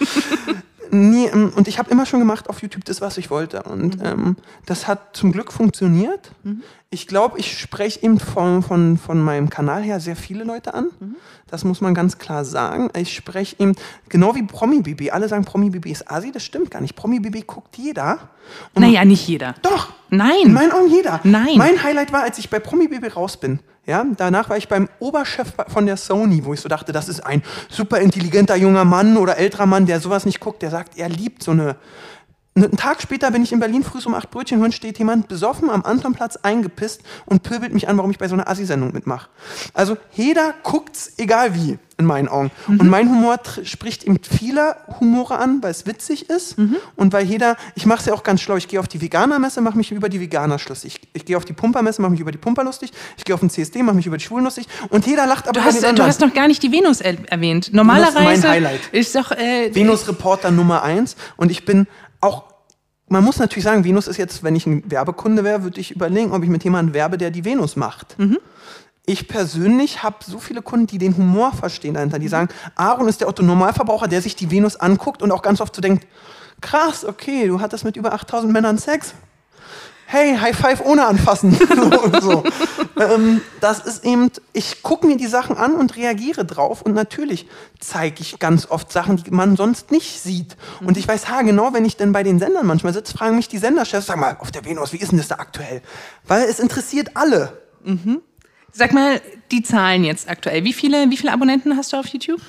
Nee, und ich habe immer schon gemacht auf YouTube das, was ich wollte. Und mhm. ähm, das hat zum Glück funktioniert. Mhm. Ich glaube, ich spreche eben von, von, von meinem Kanal her sehr viele Leute an. Mhm. Das muss man ganz klar sagen. Ich spreche eben, genau wie Promi B B. Alle sagen, Promi B B ist Asi. Das stimmt gar nicht. Promi B B guckt jeder. Und naja, nicht jeder. Doch. Nein. In meinen Augen jeder. Nein. Mein Highlight war, als ich bei Promi B B raus bin. Ja, danach war ich beim Oberchef von der Sony, wo ich so dachte, das ist ein super intelligenter junger Mann oder älterer Mann, der sowas nicht guckt, der sagt, er liebt so eine... Einen Tag später bin ich in Berlin früh um acht Brötchen hören, steht jemand besoffen am Antonplatz eingepisst und pöbelt mich an, warum ich bei so einer Assi-Sendung mitmache. Also jeder guckt's, egal wie, in meinen Augen. Mhm. Und mein Humor tr- spricht eben viele Humore an, weil es witzig ist mhm. und weil jeder, ich mache es ja auch ganz schlau, ich gehe auf die Veganer-Messe, mache mich über die Veganer lustig. Ich, ich gehe auf die Pumper-Messe, mache mich über die Pumper lustig. Ich gehe auf den C S D, mache mich über die Schwulen lustig. Und jeder lacht aber du hast, du hast noch gar nicht die Venus er- erwähnt. Normalerweise Venus ist mein Highlight. Ist doch äh, Venus-Reporter Nummer eins und ich bin auch, man muss natürlich sagen, Venus ist jetzt, wenn ich ein Werbekunde wäre, würde ich überlegen, ob ich mit jemandem werbe, der die Venus macht. Mhm. Ich persönlich habe so viele Kunden, die den Humor verstehen dahinter, die sagen, Aaron ist der Otto-Normalverbraucher, der sich die Venus anguckt und auch ganz oft so denkt, krass, okay, du hattest mit über achttausend Männern Sex. Hey, High Five ohne anfassen. so, so. ähm, das ist eben, ich gucke mir die Sachen an und reagiere drauf und natürlich zeige ich ganz oft Sachen, die man sonst nicht sieht. Und ich weiß haargenau, wenn ich denn bei den Sendern manchmal sitze, fragen mich die Senderchefs, sag mal, auf der Venus, wie ist denn das da aktuell? Weil es interessiert alle. Mhm. Sag mal, die Zahlen jetzt aktuell. Wie viele, wie viele Abonnenten hast du auf YouTube?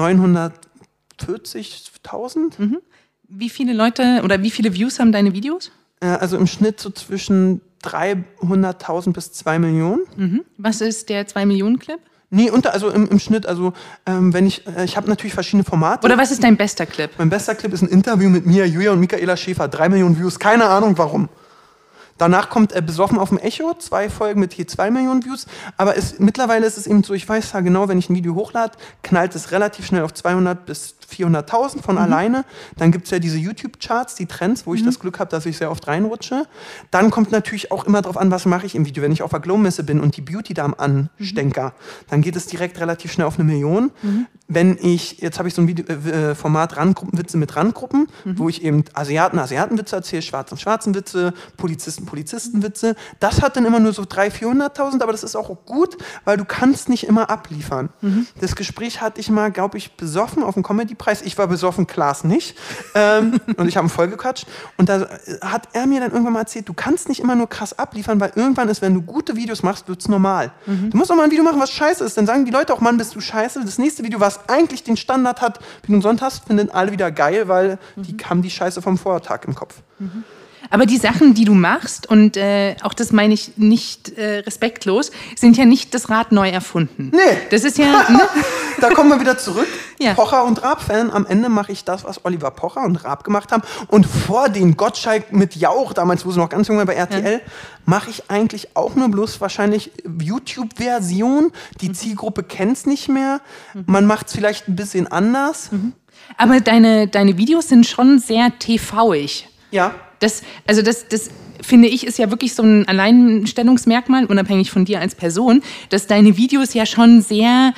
neunhundertvierzigtausend. Mhm. Wie viele Leute oder wie viele Views haben deine Videos? Äh, also im Schnitt so zwischen dreihunderttausend bis zwei Millionen. Mhm. Was ist der zwei Millionen Clip? Nee, unter, also im, im Schnitt, also ähm, wenn ich, äh, ich habe natürlich verschiedene Formate. Oder was ist dein bester Clip? Mein bester Clip ist ein Interview mit mir, Julia und Michaela Schäfer, drei Millionen Views, keine Ahnung warum. Danach kommt äh, Besoffen auf dem Echo, zwei Folgen mit hier zwei Millionen Views. Aber es, mittlerweile ist es eben so, ich weiß ja genau, wenn ich ein Video hochlade, knallt es relativ schnell auf zweihundert bis vierhunderttausend von mhm. alleine. Dann gibt es ja diese YouTube-Charts, die Trends, wo ich mhm. das Glück habe, dass ich sehr oft reinrutsche. Dann kommt natürlich auch immer darauf an, was mache ich im Video. Wenn ich auf der Glow-Messe bin und die Beauty-Damen anstänker, mhm. dann geht es direkt relativ schnell auf eine Million. Mhm. Wenn ich, jetzt habe ich so ein Video, äh, Format Randgruppenwitze mit Randgruppen, mhm. wo ich eben Asiaten, Asiatenwitze erzähle, Schwarzen, Schwarzenwitze, Polizisten, Polizistenwitze. Das hat dann immer nur so dreihunderttausend, vierhunderttausend, aber das ist auch gut, weil du kannst nicht immer abliefern. Mhm. Das Gespräch hatte ich mal, glaube ich, besoffen auf dem Comedy-Preis. Ich war besoffen, Klaas nicht. ähm, und ich habe ihn vollgequatscht. Und da hat er mir dann irgendwann mal erzählt, du kannst nicht immer nur krass abliefern, weil irgendwann ist, wenn du gute Videos machst, wird es normal. Mhm. Du musst auch mal ein Video machen, was scheiße ist. Dann sagen die Leute auch, Mann, bist du scheiße. Das nächste Video, was eigentlich den Standard hat, wie du sonst hast, finden alle wieder geil, weil mhm. die haben die Scheiße vom Vortag im Kopf. Mhm. Aber die Sachen, die du machst, und äh, auch das meine ich nicht äh, respektlos, sind ja nicht das Rad neu erfunden. Nee. Das ist ja... Ne? Da kommen wir wieder zurück. Ja. Pocher und Raab-Fan. Am Ende mache ich das, was Oliver Pocher und Raab gemacht haben. Und vor den Gottschalk mit Jauch, damals, wo sie noch ganz jung war bei R T L, ja. mache ich eigentlich auch nur bloß wahrscheinlich YouTube-Version. Die mhm. Zielgruppe kennt es nicht mehr. Mhm. Man macht es vielleicht ein bisschen anders. Mhm. Aber deine, deine Videos sind schon sehr T V-ig. Ja. Das, also das, das finde ich, ist ja wirklich so ein Alleinstellungsmerkmal, unabhängig von dir als Person, dass deine Videos ja schon sehr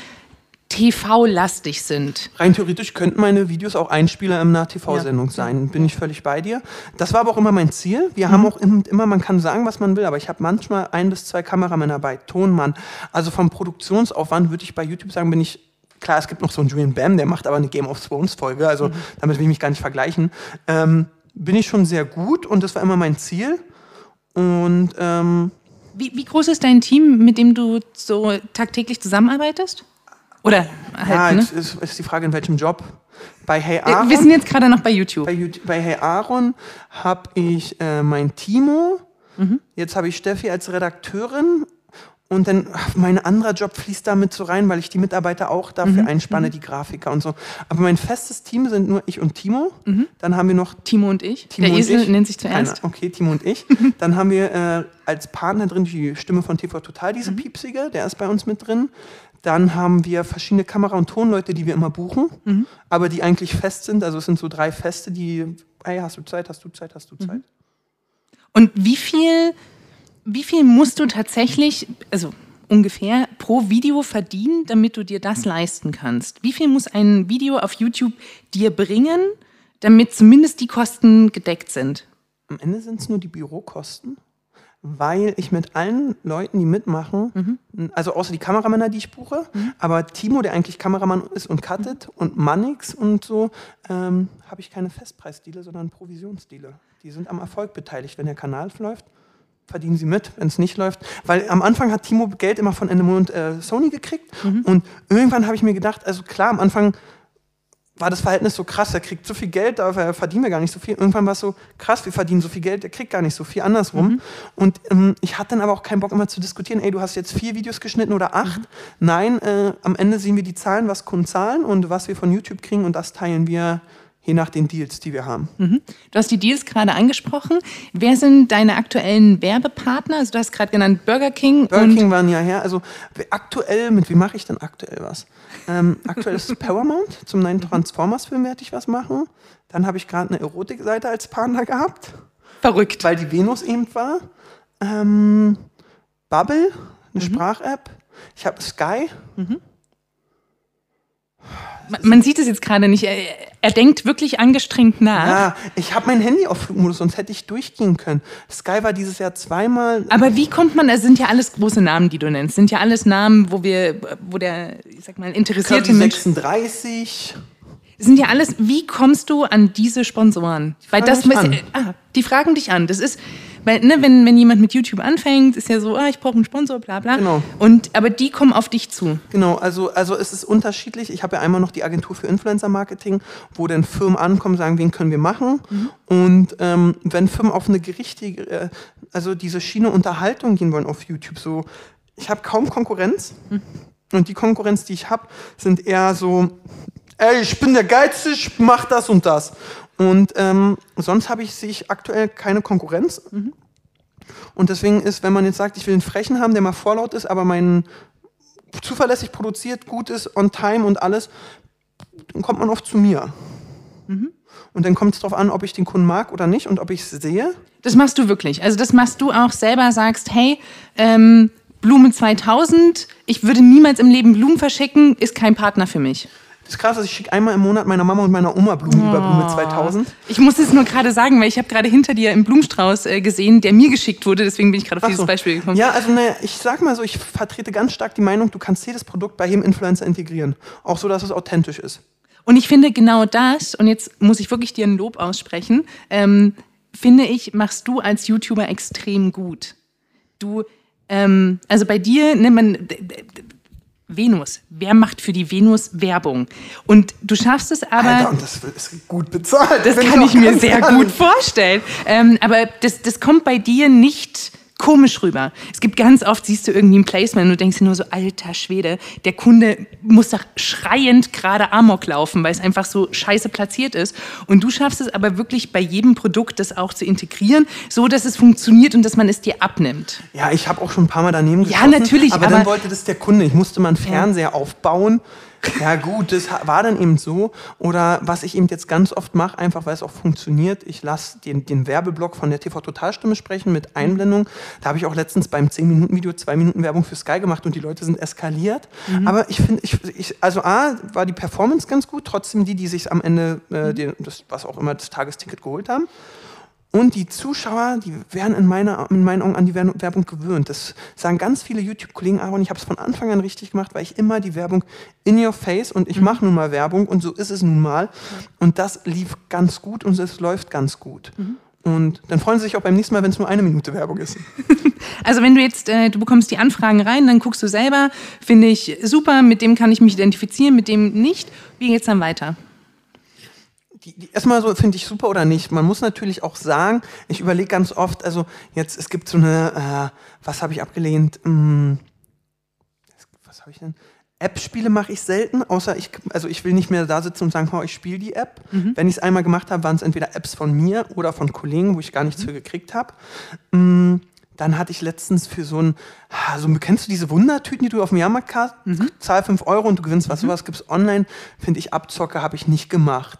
T V-lastig sind. Rein theoretisch könnten meine Videos auch Einspieler in einer T V-Sendung ja. sein, bin ich völlig bei dir. Das war aber auch immer mein Ziel. Wir mhm. haben auch immer, man kann sagen, was man will, aber ich habe manchmal ein bis zwei Kameramänner bei, Tonmann. Also vom Produktionsaufwand würde ich bei YouTube sagen, bin ich, klar, es gibt noch so einen Julian Bam, der macht aber eine Game of Thrones-Folge, also mhm. damit will ich mich gar nicht vergleichen. Ähm, bin ich schon sehr gut und das war immer mein Ziel. Und ähm, wie, wie groß ist dein Team, mit dem du so tagtäglich zusammenarbeitest? Oder halt, ja, ne? ist, ist, ist die Frage, in welchem Job. Bei Hey Aaron, wir sind jetzt gerade noch bei YouTube. Bei, bei Hey Aaron habe ich äh, mein Timo, mhm. jetzt habe ich Steffi als Redakteurin. Und dann, mein anderer Job fließt damit so rein, weil ich die Mitarbeiter auch dafür mhm. einspanne, mhm. die Grafiker und so. Aber mein festes Team sind nur ich und Timo. Mhm. Dann haben wir noch... Timo und ich? Timo Der und Esel ich. nennt sich zuerst. Keiner. Okay, Timo und ich. Dann haben wir äh, als Partner drin die Stimme von T V Total, diese mhm. Piepsige, der ist bei uns mit drin. Dann haben wir verschiedene Kamera- und Tonleute, die wir immer buchen, mhm. aber die eigentlich fest sind. Also es sind so drei Feste, die, hey, hast du Zeit, hast du Zeit, hast du Zeit. Mhm. Und wie viel, wie viel musst du tatsächlich, also ungefähr pro Video verdienen, damit du dir das leisten kannst? Wie viel muss ein Video auf YouTube dir bringen, damit zumindest die Kosten gedeckt sind? Am Ende sind es nur die Bürokosten, weil ich mit allen Leuten, die mitmachen, mhm. also außer die Kameramänner, die ich buche, mhm. aber Timo, der eigentlich Kameramann ist und cuttet, mhm. und Mannix und so, ähm, habe ich keine Festpreisdeale, sondern Provisionsdeale. Die sind am Erfolg beteiligt. Wenn der Kanal läuft, verdienen sie mit, wenn es nicht läuft. Weil am Anfang hat Timo Geld immer von Endemol und äh, Sony gekriegt. Mhm. Und irgendwann habe ich mir gedacht, also klar, am Anfang war das Verhältnis so krass, er kriegt so viel Geld, aber verdienen wir gar nicht so viel. Irgendwann war es so, krass, wir verdienen so viel Geld, der kriegt gar nicht so viel, andersrum. Mhm. Und ähm, ich hatte dann aber auch keinen Bock immer zu diskutieren, ey, du hast jetzt vier Videos geschnitten oder acht. Mhm. Nein, äh, am Ende sehen wir die Zahlen, was Kunden zahlen und was wir von YouTube kriegen und das teilen wir je nach den Deals, die wir haben. Mhm. Du hast die Deals gerade angesprochen. Wer sind deine aktuellen Werbepartner? Also du hast gerade genannt Burger King. Burger und King waren ja her. Also aktuell, mit wie mache ich denn aktuell was? Ähm, aktuell ist es Paramount. Zum neuen Transformers-Film werde ich was machen. Dann habe ich gerade eine Erotikseite als Partner gehabt. Verrückt. Weil die Venus eben war. Ähm, Bubble, eine mhm. Sprach-App. Ich habe Sky. Mhm. Man sieht es jetzt gerade nicht. Er, er denkt wirklich angestrengt nach. Ja, ich habe mein Handy auf Flugmodus, sonst hätte ich durchgehen können. Sky war dieses Jahr zweimal. Aber wie kommt man, es sind ja alles große Namen, die du nennst. Sind ja alles Namen, wo wir, wo der, ich sag mal, interessierte Mensch... sechsunddreißig. Sind ja alles, wie kommst du an diese Sponsoren? Die Weil das mich an. Ah, die fragen dich an. Das ist, Weil, ne, wenn, wenn jemand mit YouTube anfängt, ist ja so, ah, ich brauche einen Sponsor, bla bla. Genau. Und, aber die kommen auf dich zu. Genau, also, also es ist unterschiedlich. Ich habe ja einmal noch die Agentur für Influencer-Marketing, wo dann Firmen ankommen, sagen, wen können wir machen. Mhm. Und ähm, wenn Firmen auf eine richtige, äh, also diese Schiene Unterhaltung gehen wollen auf YouTube, so, ich habe kaum Konkurrenz. Mhm. Und die Konkurrenz, die ich habe, sind eher so, ey, ich bin der Geilste, ich mach das und das. Und ähm, sonst habe ich, sehe ich aktuell keine Konkurrenz. Mhm. Und deswegen ist, wenn man jetzt sagt, ich will einen Frechen haben, der mal vorlaut ist, aber mein zuverlässig produziert, gut ist, on time und alles, dann kommt man oft zu mir. Mhm. Und dann kommt es darauf an, ob ich den Kunden mag oder nicht und ob ich es sehe. Das machst du wirklich. Also das machst du auch selber, sagst, hey, ähm, Blume zweitausend, ich würde niemals im Leben Blumen verschicken, ist kein Partner für mich. Das ist krass, also ich schicke einmal im Monat meiner Mama und meiner Oma Blumen oh. über Blume zweitausend. Ich muss es nur gerade sagen, weil ich habe gerade hinter dir einen Blumenstrauß äh, gesehen, der mir geschickt wurde, deswegen bin ich gerade auf Ach dieses so. Beispiel gekommen. Ja, also ne, ich sag mal so, ich vertrete ganz stark die Meinung, du kannst jedes Produkt bei jedem Influencer integrieren. Auch so, dass es authentisch ist. Und ich finde genau das, und jetzt muss ich wirklich dir ein Lob aussprechen, ähm, finde ich, machst du als YouTuber extrem gut. Du, ähm, also bei dir, ne, man... D- d- Venus. Wer macht für die Venus Werbung? Und du schaffst es aber... Alter, und das ist gut bezahlt. Das kann ich mir sehr gut vorstellen. Ähm, aber das, das kommt bei dir nicht komisch rüber. Es gibt ganz oft, siehst du irgendwie ein Placement und du denkst dir nur so, alter Schwede, der Kunde muss doch schreiend gerade Amok laufen, weil es einfach so scheiße platziert ist. Und du schaffst es aber wirklich bei jedem Produkt, das auch zu integrieren, so dass es funktioniert und dass man es dir abnimmt. Ja, ich habe auch schon ein paar Mal daneben geschossen. Ja, natürlich. Aber, aber dann wollte das der Kunde. Ich musste mal einen Fernseher ja. aufbauen. Ja gut, das war dann eben so. Oder was ich eben jetzt ganz oft mache, einfach weil es auch funktioniert, ich lasse den, den Werbeblock von der T V-Total-Stimme sprechen mit Einblendung. Da habe ich auch letztens beim zehn Minuten Video zwei Minuten Werbung für Sky gemacht und die Leute sind eskaliert. Mhm. Aber ich finde, ich, ich, also A, war die Performance ganz gut, trotzdem die, die sich am Ende, äh, den, das, was auch immer, das Tagesticket geholt haben. Und die Zuschauer, die werden in, meiner, in meinen Augen an die Werbung gewöhnt. Das sagen ganz viele YouTube-Kollegen, Aaron, ich habe es von Anfang an richtig gemacht, weil ich immer die Werbung in your face und ich mhm. mache nun mal Werbung und so ist es nun mal. Und das lief ganz gut und es läuft ganz gut. Mhm. Und dann freuen sie sich auch beim nächsten Mal, wenn es nur eine Minute Werbung ist. Also wenn du jetzt, äh, du bekommst die Anfragen rein, dann guckst du selber, finde ich super, mit dem kann ich mich identifizieren, mit dem nicht. Wie geht's dann weiter? Die, die, erstmal so, finde ich super oder nicht. Man muss natürlich auch sagen, ich überlege ganz oft, also jetzt, es gibt so eine, äh, was habe ich abgelehnt? Hm, was habe ich denn? App-Spiele mache ich selten, außer ich, also ich will nicht mehr da sitzen und sagen, oh, ich spiele die App. Mhm. Wenn ich es einmal gemacht habe, waren es entweder Apps von mir oder von Kollegen, wo ich gar nichts mhm. für gekriegt habe. Hm, Dann hatte ich letztens für so ein, so, kennst du diese Wundertüten, die du auf dem Jahrmarkt hast? Mhm. Zahl fünf Euro und du gewinnst was, mhm. sowas gibt es online. Finde ich, Abzocke habe ich nicht gemacht.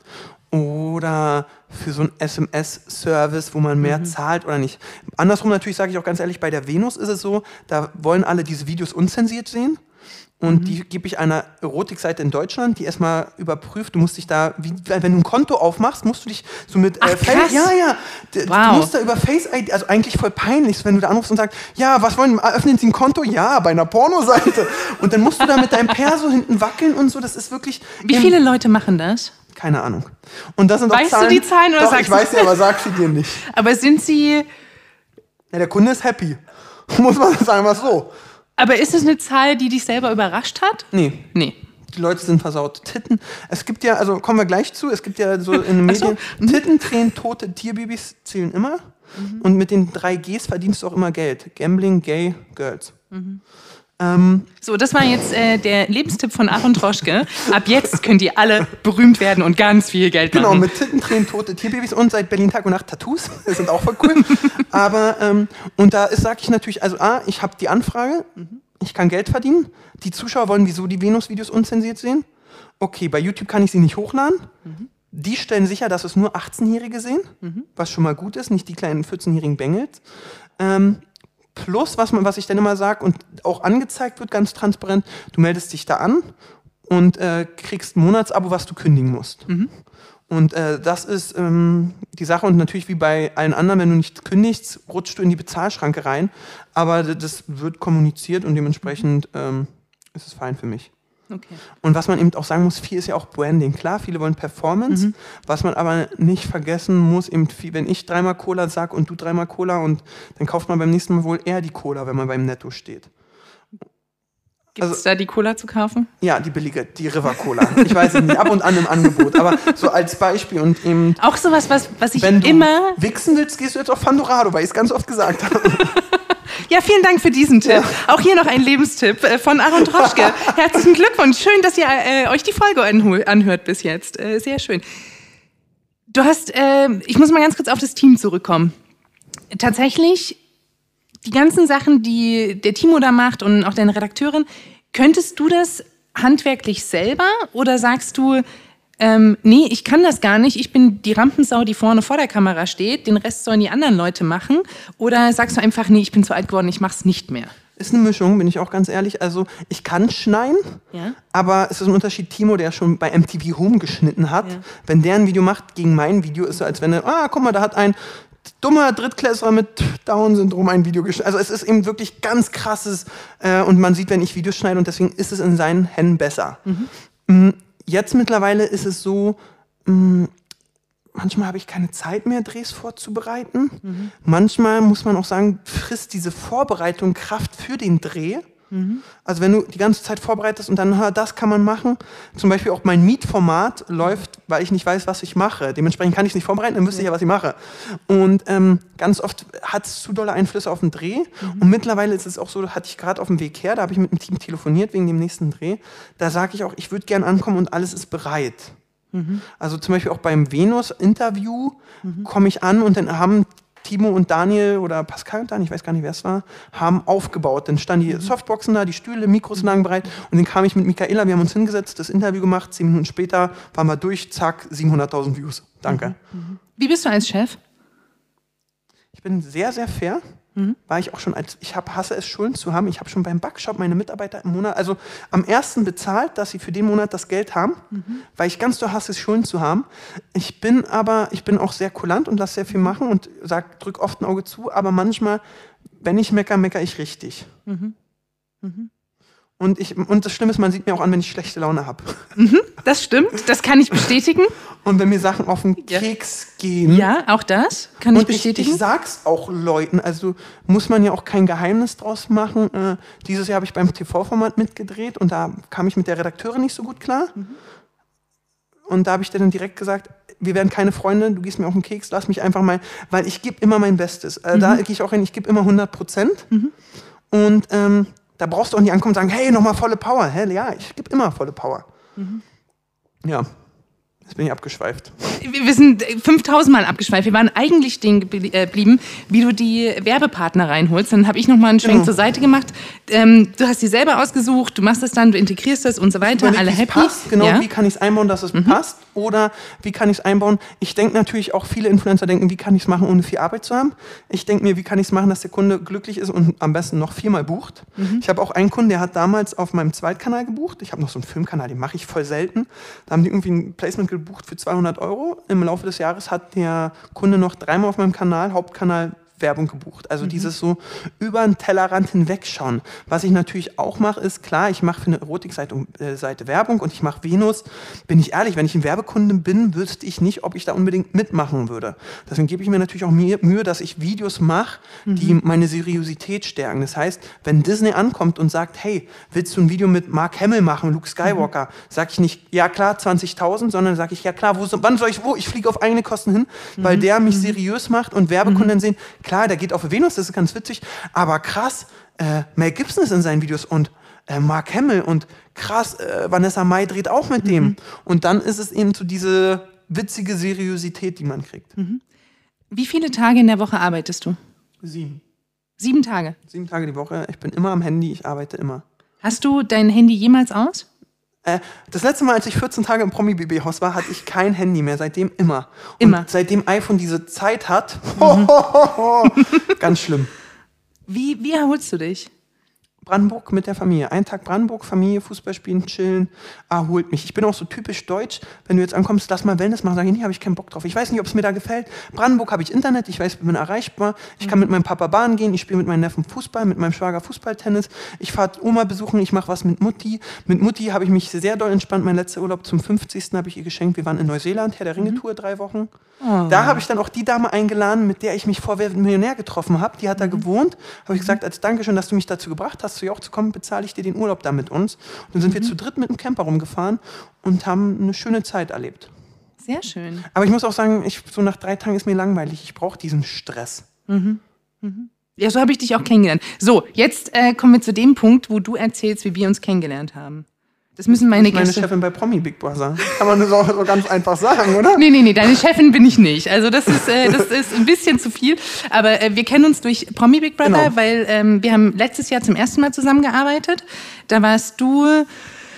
Oder für so einen S M S-Service, wo man mehr mhm. zahlt oder nicht. Andersrum natürlich, sage ich auch ganz ehrlich, bei der Venus ist es so, da wollen alle diese Videos unzensiert sehen. Und mhm. die gebe ich einer Erotikseite in Deutschland, die erstmal überprüft. Du musst dich da, wie, wenn du ein Konto aufmachst, musst du dich so mit Ach, äh, Face, ja, ja, d- wow. du musst da über Face I D, also eigentlich voll peinlich, wenn du da anrufst und sagst, ja, was wollen, öffnen Sie ein Konto? Ja, bei einer Pornoseite. Und dann musst du da mit deinem Perso hinten wackeln und so, das ist wirklich... Wie viele Leute machen das? Keine Ahnung. Und das sind weißt auch Zahlen, du die Zahlen oder doch, sagst ich weiß sie, aber sag sie dir nicht. Aber sind sie... Ja, der Kunde ist happy. Muss man sagen, was so. Aber ist es eine Zahl, die dich selber überrascht hat? Nee. Nee. Die Leute sind versaut. Titten. Es gibt ja, also kommen wir gleich zu, es gibt ja so in den Medien, so. Titten, Tränen, tote Tierbabys zählen immer. Mhm. Und mit den drei Gs verdienst du auch immer Geld. Gambling, Gay, Girls. Mhm. Ähm, so, das war jetzt äh, der Lebenstipp von Aaron Troschke. Ab jetzt könnt ihr alle berühmt werden und ganz viel Geld machen. Genau, mit Titten, Tränen, tote Tierbabys und seit Berlin Tag und Nacht Tattoos. Das sind auch voll cool. Aber, ähm, und da sage ich natürlich, also A, ich habe die Anfrage, mhm. ich kann Geld verdienen. Die Zuschauer wollen wieso die Venus-Videos unzensiert sehen. Okay, bei YouTube kann ich sie nicht hochladen. Mhm. Die stellen sicher, dass es nur achtzehnjährige sehen, mhm. was schon mal gut ist, nicht die kleinen vierzehnjährigen Bengels. Ähm, Plus, was, man, was ich dann immer sage und auch angezeigt wird, ganz transparent, du meldest dich da an und äh, kriegst ein Monatsabo, was du kündigen musst. Mhm. Und äh, das ist ähm, die Sache und natürlich wie bei allen anderen, wenn du nicht kündigst, rutschst du in die Bezahlschranke rein, aber das wird kommuniziert und dementsprechend ähm, ist es fein für mich. Okay. Und was man eben auch sagen muss, viel ist ja auch Branding. Klar, viele wollen Performance, mhm. was man aber nicht vergessen muss, eben viel, wenn ich dreimal Cola sage und du dreimal Cola und dann kauft man beim nächsten Mal wohl eher die Cola, wenn man beim Netto steht. Gibt es also, da die Cola zu kaufen? Ja, die billige, die River Cola. Ich weiß es nicht, ab und an im Angebot. Aber so als Beispiel und eben... Auch sowas, was, was ich wenn immer... Wenn du wichsen willst, gehst du jetzt auf Pandorado, weil ich es ganz oft gesagt habe. Ja, vielen Dank für diesen Tipp. Ja. Auch hier noch ein Lebenstipp von Aaron Troschke. Herzlichen Glückwunsch. Schön, dass ihr äh, euch die Folge anhört bis jetzt. Äh, sehr schön. Du hast, äh, ich muss mal ganz kurz auf das Team zurückkommen. Tatsächlich, die ganzen Sachen, die der Timo da macht und auch deine Redakteurin, könntest du das handwerklich selber oder sagst du, Ähm, nee, ich kann das gar nicht. Ich bin die Rampensau, die vorne vor der Kamera steht. Den Rest sollen die anderen Leute machen. Oder sagst du einfach, nee, ich bin zu alt geworden, ich mach's nicht mehr? Ist eine Mischung, bin ich auch ganz ehrlich. Also ich kann schneiden, ja. aber es ist ein Unterschied. Timo, der schon bei M T V Home geschnitten hat, ja. wenn der ein Video macht gegen mein Video, ist so, als wenn er, ah, guck mal, da hat ein dummer Drittklässler mit Down-Syndrom ein Video geschnitten. Also es ist eben wirklich ganz krasses äh, und man sieht, wenn ich Videos schneide und deswegen ist es in seinen Händen besser. Mhm. Jetzt mittlerweile ist es so, mh, manchmal habe ich keine Zeit mehr, Drehs vorzubereiten. Mhm. Manchmal muss man auch sagen, frisst diese Vorbereitung Kraft für den Dreh. Mhm. Also wenn du die ganze Zeit vorbereitest und dann, das kann man machen. Zum Beispiel auch mein Meet-Format läuft, weil ich nicht weiß, was ich mache. Dementsprechend kann ich es nicht vorbereiten, dann wüsste ich ja, was ich mache. Und ähm, ganz oft hat es zu dolle Einflüsse auf den Dreh. Mhm. Und mittlerweile ist es auch so, hatte ich gerade auf dem Weg her, da habe ich mit dem Team telefoniert wegen dem nächsten Dreh. Da sage ich auch, ich würde gerne ankommen und alles ist bereit. Mhm. Also zum Beispiel auch beim Venus-Interview mhm. komme ich an und dann haben Timo und Daniel oder Pascal und Daniel, ich weiß gar nicht, wer es war, haben aufgebaut. Dann standen die Softboxen da, die Stühle, Mikros lagen bereit und dann kam ich mit Michaela, wir haben uns hingesetzt, das Interview gemacht, zehn Minuten später waren wir durch, zack, siebenhunderttausend Views. Danke. Wie bist du als Chef? Ich bin sehr, sehr fair. Mhm. War ich auch schon als, ich hab, hasse es, Schulden zu haben. Ich habe schon beim Backshop meine Mitarbeiter im Monat, also am ersten bezahlt, dass sie für den Monat das Geld haben, mhm. weil ich ganz so hasse es, Schulden zu haben. Ich bin aber, ich bin auch sehr kulant und lasse sehr viel machen und sag, drück oft ein Auge zu, aber manchmal, wenn ich mecker, mecker ich richtig. Mhm. Mhm. Und, ich, und das Schlimme ist, man sieht mir auch an, wenn ich schlechte Laune habe. Mhm, das stimmt, das kann ich bestätigen. Und wenn mir Sachen auf den ja. Keks gehen. Ja, auch das kann ich und bestätigen. Ich, ich sag's auch Leuten, also muss man ja auch kein Geheimnis draus machen. Äh, dieses Jahr habe ich beim T V-Format mitgedreht und da kam ich mit der Redakteurin nicht so gut klar. Mhm. Und da habe ich dir dann direkt gesagt, wir werden keine Freunde, du gehst mir auf den Keks, lass mich einfach mal, weil ich gebe immer mein Bestes. Äh, mhm. Da gehe ich auch hin, ich gebe immer hundert Prozent. Mhm. Und ähm, da brauchst du auch nicht ankommen und sagen, hey, nochmal volle Power. Hä? Ja, ich gebe immer volle Power. Mhm. Ja, jetzt bin ich abgeschweift. Wir sind fünftausend Mal abgeschweift. Wir waren eigentlich stehen geblieben, wie du die Werbepartner reinholst. Dann habe ich nochmal einen Schwenk genau. zur Seite gemacht. Ähm, du hast die selber ausgesucht, du machst das dann, du integrierst das und so weiter. Überleg, alle happy. Passt. Genau, ja. Wie kann ich es einbauen, dass es mhm. passt? Oder wie kann ich es einbauen? Ich denke natürlich auch, viele Influencer denken, wie kann ich es machen, ohne viel Arbeit zu haben? Ich denke mir, wie kann ich es machen, dass der Kunde glücklich ist und am besten noch viermal bucht? Mhm. Ich habe auch einen Kunden, der hat damals auf meinem Zweitkanal gebucht. Ich habe noch so einen Filmkanal, den mache ich voll selten. Da haben die irgendwie ein Placement gebucht für zweihundert Euro. Im Laufe des Jahres hat der Kunde noch dreimal auf meinem Kanal, Hauptkanal, Werbung gebucht. Also mhm. dieses so über den Tellerrand hinwegschauen. Was ich natürlich auch mache, ist klar, ich mache für eine Erotikseite äh, Seite Werbung und ich mache Venus. Bin ich ehrlich, wenn ich ein Werbekunde bin, wüsste ich nicht, ob ich da unbedingt mitmachen würde. Deswegen gebe ich mir natürlich auch Mühe, dass ich Videos mache, mhm. die meine Seriosität stärken. Das heißt, wenn Disney ankommt und sagt, hey, willst du ein Video mit Mark Hamill machen, Luke Skywalker, mhm. sage ich nicht, ja klar, zwanzigtausend, sondern sage ich, ja klar, wo, wann soll ich wo? Ich fliege auf eigene Kosten hin, mhm. weil der mich seriös macht und Werbekunden mhm. sehen, klar, der geht auf Venus, das ist ganz witzig, aber krass, äh, Mel Gibson ist in seinen Videos und äh, Mark Hamill und krass, äh, Vanessa Mai dreht auch mit mhm. dem. Und dann ist es eben so diese witzige Seriosität, die man kriegt. Mhm. Wie viele Tage in der Woche arbeitest du? Sieben. Sieben Tage? Sieben Tage die Woche. Ich bin immer am Handy, ich arbeite immer. Hast du dein Handy jemals aus? Das letzte Mal, als ich vierzehn Tage im Promi-B B-Haus war, hatte ich kein Handy mehr. Seitdem immer. Immer. Und seitdem iPhone diese Zeit hat, ho, ho, ho, ho, ganz schlimm. Wie, wie erholst du dich? Brandenburg mit der Familie. Ein Tag Brandenburg, Familie, Fußball spielen, chillen, erholt mich. Ich bin auch so typisch deutsch, wenn du jetzt ankommst, lass mal Wellness machen, sage ich, nee, habe ich keinen Bock drauf. Ich weiß nicht, ob es mir da gefällt. Brandenburg habe ich Internet, ich weiß, ich bin erreichbar. Ich kann mit meinem Papa Bahn gehen, ich spiele mit meinem Neffen Fußball, mit meinem Schwager Fußballtennis. Ich fahre Oma besuchen, ich mache was mit Mutti. Mit Mutti habe ich mich sehr doll entspannt. Mein letzter Urlaub zum fünfzigsten habe ich ihr geschenkt. Wir waren in Neuseeland, Herr der Ringe-Tour, mhm. drei Wochen. Oh. Da habe ich dann auch die Dame eingeladen, mit der ich mich vor Wer wird Millionär getroffen habe. Die hat da gewohnt. Habe ich gesagt, als Dankeschön, dass du mich dazu gebracht hast, zu ihr auch zu kommen, bezahle ich dir den Urlaub da mit uns. Und dann sind mhm. wir zu dritt mit dem Camper rumgefahren und haben eine schöne Zeit erlebt. Sehr schön. Aber ich muss auch sagen, ich, so nach drei Tagen ist mir langweilig. Ich brauche diesen Stress. Mhm. Mhm. Ja, so habe ich dich auch kennengelernt. So, jetzt äh, kommen wir zu dem Punkt, wo du erzählst, wie wir uns kennengelernt haben. Das müssen meine Gäste... meine Chefin bei Promi Big Brother. Kann man das auch so ganz einfach sagen, oder? Nee, nee, nee, deine Chefin bin ich nicht. Also das ist, äh, das ist ein bisschen zu viel. Aber äh, wir kennen uns durch Promi Big Brother, genau. weil ähm, wir haben letztes Jahr zum ersten Mal zusammengearbeitet. Da warst du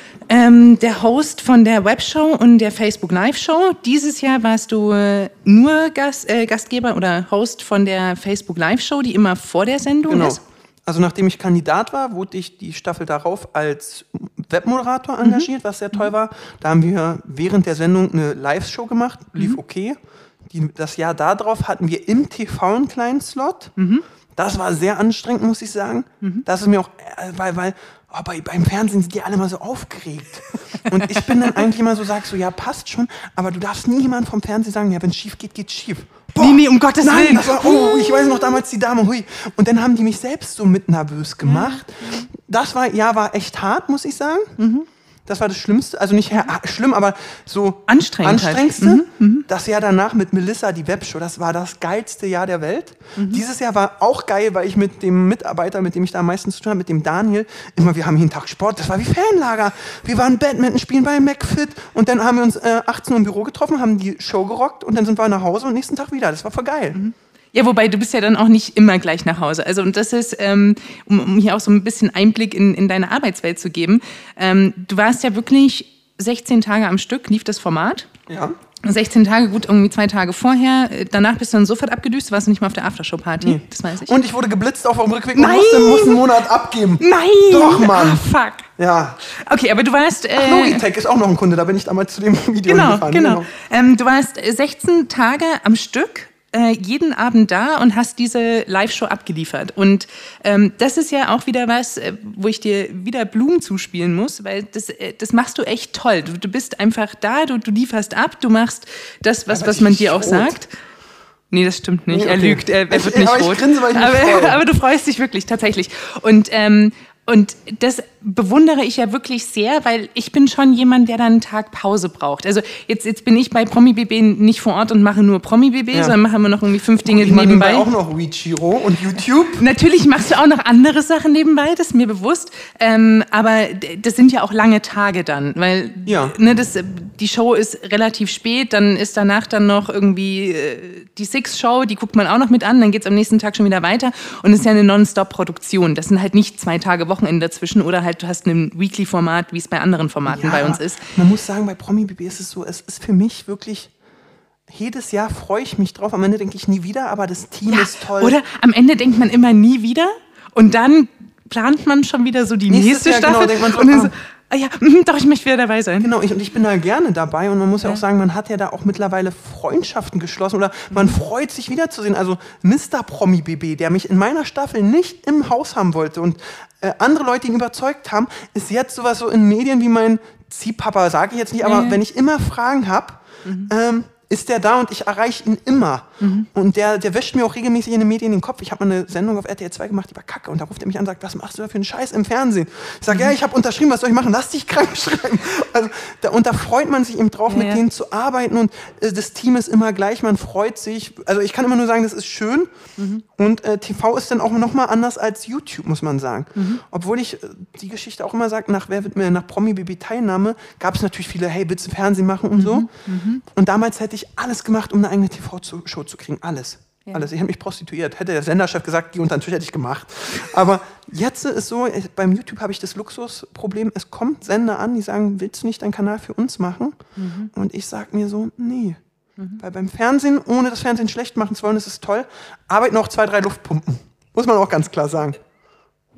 ähm, der Host von der Webshow und der Facebook Live-Show. Dieses Jahr warst du äh, nur Gast, äh, Gastgeber oder Host von der Facebook Live-Show, die immer vor der Sendung genau. ist. Also nachdem ich Kandidat war, wurde ich die Staffel darauf als Webmoderator engagiert, mhm. was sehr toll war. Da haben wir während der Sendung eine Live-Show gemacht, lief mhm. okay. Die, das Jahr darauf hatten wir im T V einen kleinen Slot. Mhm. Das war sehr anstrengend, muss ich sagen. Mhm. Das ist mir auch, weil, weil oh, bei, beim Fernsehen sind die alle mal so aufgeregt. Und ich bin dann eigentlich immer so, sag so, ja, passt schon, aber du darfst nie jemand vom Fernsehen sagen, ja, wenn es schief geht, geht's schief. Boah, nee, nee, um Gottes nein, Willen. Das war, oh, ich weiß noch damals die Dame, hui. Und dann haben die mich selbst so mit nervös gemacht. Das war, ja, war echt hart, muss ich sagen. Mhm. Das war das Schlimmste, also nicht her- schlimm, aber so anstrengend anstrengendste. Halt. Mhm. Das Jahr danach mit Melissa, die Webshow, das war das geilste Jahr der Welt. Mhm. Dieses Jahr war auch geil, weil ich mit dem Mitarbeiter, mit dem ich da am meisten zu tun habe, mit dem Daniel, immer, wir haben jeden Tag Sport, das war wie Fanlager. Wir waren Badminton spielen bei McFit und dann haben wir uns äh, achtzehn Uhr im Büro getroffen, haben die Show gerockt und dann sind wir nach Hause und nächsten Tag wieder. Das war voll geil. Mhm. Ja, wobei du bist ja dann auch nicht immer gleich nach Hause. Also und das ist, ähm, um, um hier auch so ein bisschen Einblick in, in deine Arbeitswelt zu geben. Ähm, du warst ja wirklich sechzehn Tage am Stück, lief das Format. Ja. sechzehn Tage, gut, irgendwie zwei Tage vorher. Danach bist du dann sofort abgedüst, warst du nicht mal auf der Aftershow-Party. Nee. Das weiß ich. Und ich wurde geblitzt auf dem Rückweg Nein! und musste, musste einen Monat abgeben. Nein! Doch, Mann. Ah, fuck. Ja. Okay, aber du warst... Äh, Ach, Logitech ist auch noch ein Kunde, da bin ich damals zu dem Video genau, gefahren. Genau, genau. Ähm, du warst sechzehn Tage am Stück, äh, jeden Abend da und hast diese Live-Show abgeliefert. Und ähm, das ist ja auch wieder was, äh, wo ich dir wieder Blumen zuspielen muss, weil das, äh, das machst du echt toll. Du, du bist einfach da, du, du lieferst ab, du machst das, was, was man dir auch rot. sagt. Nee, das stimmt nicht. Nee, okay. Er lügt, er, er wird ich, nicht aber rot. Ich grinse, weil ich mich aber, freue. aber du freust dich wirklich, tatsächlich. Und ähm, Und das bewundere ich ja wirklich sehr, weil ich bin schon jemand, der dann einen Tag Pause braucht. Also jetzt, jetzt bin ich bei Promi B B nicht vor Ort und mache nur Promi B B, ja. sondern machen wir noch irgendwie fünf Dinge ich nebenbei. Ich mache auch noch WeChiro und YouTube. Natürlich machst du auch noch andere Sachen nebenbei, das ist mir bewusst. Ähm, aber das sind ja auch lange Tage dann, weil ja. ne, das, die Show ist relativ spät, dann ist danach dann noch irgendwie äh, die Six-Show, die guckt man auch noch mit an, dann geht es am nächsten Tag schon wieder weiter und es ist ja eine Non-Stop-Produktion. Das sind halt nicht zwei Tage Wochenende dazwischen oder halt du hast ein Weekly-Format, wie es bei anderen Formaten ja, bei uns ist. Man muss sagen, bei Promi B B ist es so, es ist für mich wirklich, jedes Jahr freue ich mich drauf, am Ende denke ich nie wieder, aber das Team ja, ist toll. Oder am Ende denkt man immer nie wieder und dann plant man schon wieder so die Nächstes nächste Jahr, Staffel genau, denkt man so, und dann ah. so, ah ja, mh, doch, ich möchte wieder dabei sein. Genau, ich, und ich bin da gerne dabei und man muss ja, ja auch sagen, man hat ja da auch mittlerweile Freundschaften geschlossen oder man mhm. freut sich wiederzusehen. Also Mister Promi B B, der mich in meiner Staffel nicht im Haus haben wollte und äh, andere Leute ihn überzeugt haben, ist jetzt sowas so in Medien wie mein Ziehpapa, sage ich jetzt nicht, aber ja. wenn ich immer Fragen habe, mhm. ähm, ist der da und ich erreiche ihn immer. Mhm. Und der, der wäscht mir auch regelmäßig in den Medien den Kopf. Ich habe mal eine Sendung auf R T L zwei gemacht, die war kacke. Und da ruft er mich an und sagt, was machst du da für einen Scheiß im Fernsehen? Ich sage, mhm. ja, ich habe unterschrieben, was soll ich machen? Lass dich krank schreiben. Also, da, und da freut man sich eben drauf, ja, mit ja. denen zu arbeiten. Und äh, das Team ist immer gleich, man freut sich. Also ich kann immer nur sagen, das ist schön. Mhm. Und äh, T V ist dann auch nochmal anders als YouTube, muss man sagen. Mhm. Obwohl ich äh, die Geschichte auch immer sage, nach, wer wird mir, nach Promi B B Teilnahme, gab es natürlich viele, hey, willst du Fernsehen machen und mhm. so. Mhm. Und damals hätte ich alles gemacht, um eine eigene T V-Show zu kriegen. Alles. Ja. Alles. Ich hätte mich prostituiert. Hätte der Senderchef gesagt, die unter den Tisch hätte ich gemacht. Aber jetzt ist so, beim YouTube habe ich das Luxusproblem, es kommt Sender an, die sagen, willst du nicht deinen Kanal für uns machen? Mhm. Und ich sage mir so, nee. Mhm. Weil beim Fernsehen, ohne das Fernsehen schlecht machen zu wollen, ist es toll, arbeiten auch zwei, drei Luftpumpen. Muss man auch ganz klar sagen.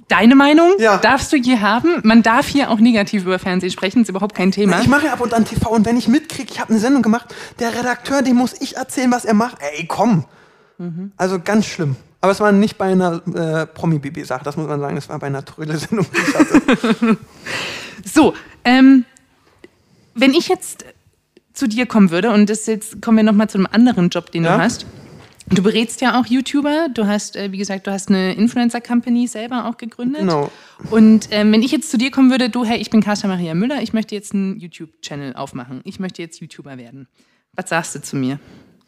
Deine Meinung Ja. darfst du hier haben. Man darf hier auch negativ über Fernsehen sprechen, ist überhaupt kein Thema. Ich mache ja ab und an T V und wenn ich mitkriege, ich habe eine Sendung gemacht, der Redakteur, dem muss ich erzählen, was er macht. Ey, komm. Mhm. Also ganz schlimm. Aber es war nicht bei einer äh, Promi-B B-Sache, das muss man sagen, das war bei einer Trödel-Sendung, die ich hatte. So, ähm, wenn ich jetzt zu dir kommen würde, und das jetzt kommen wir nochmal zu einem anderen Job, den ja? du hast. Du berätst ja auch YouTuber, du hast, äh, wie gesagt, du hast eine Influencer-Company selber auch gegründet. Genau. Und ähm, wenn ich jetzt zu dir kommen würde, du, hey, ich bin Carsten Maria Müller, ich möchte jetzt einen YouTube-Channel aufmachen, ich möchte jetzt YouTuber werden. Was sagst du zu mir?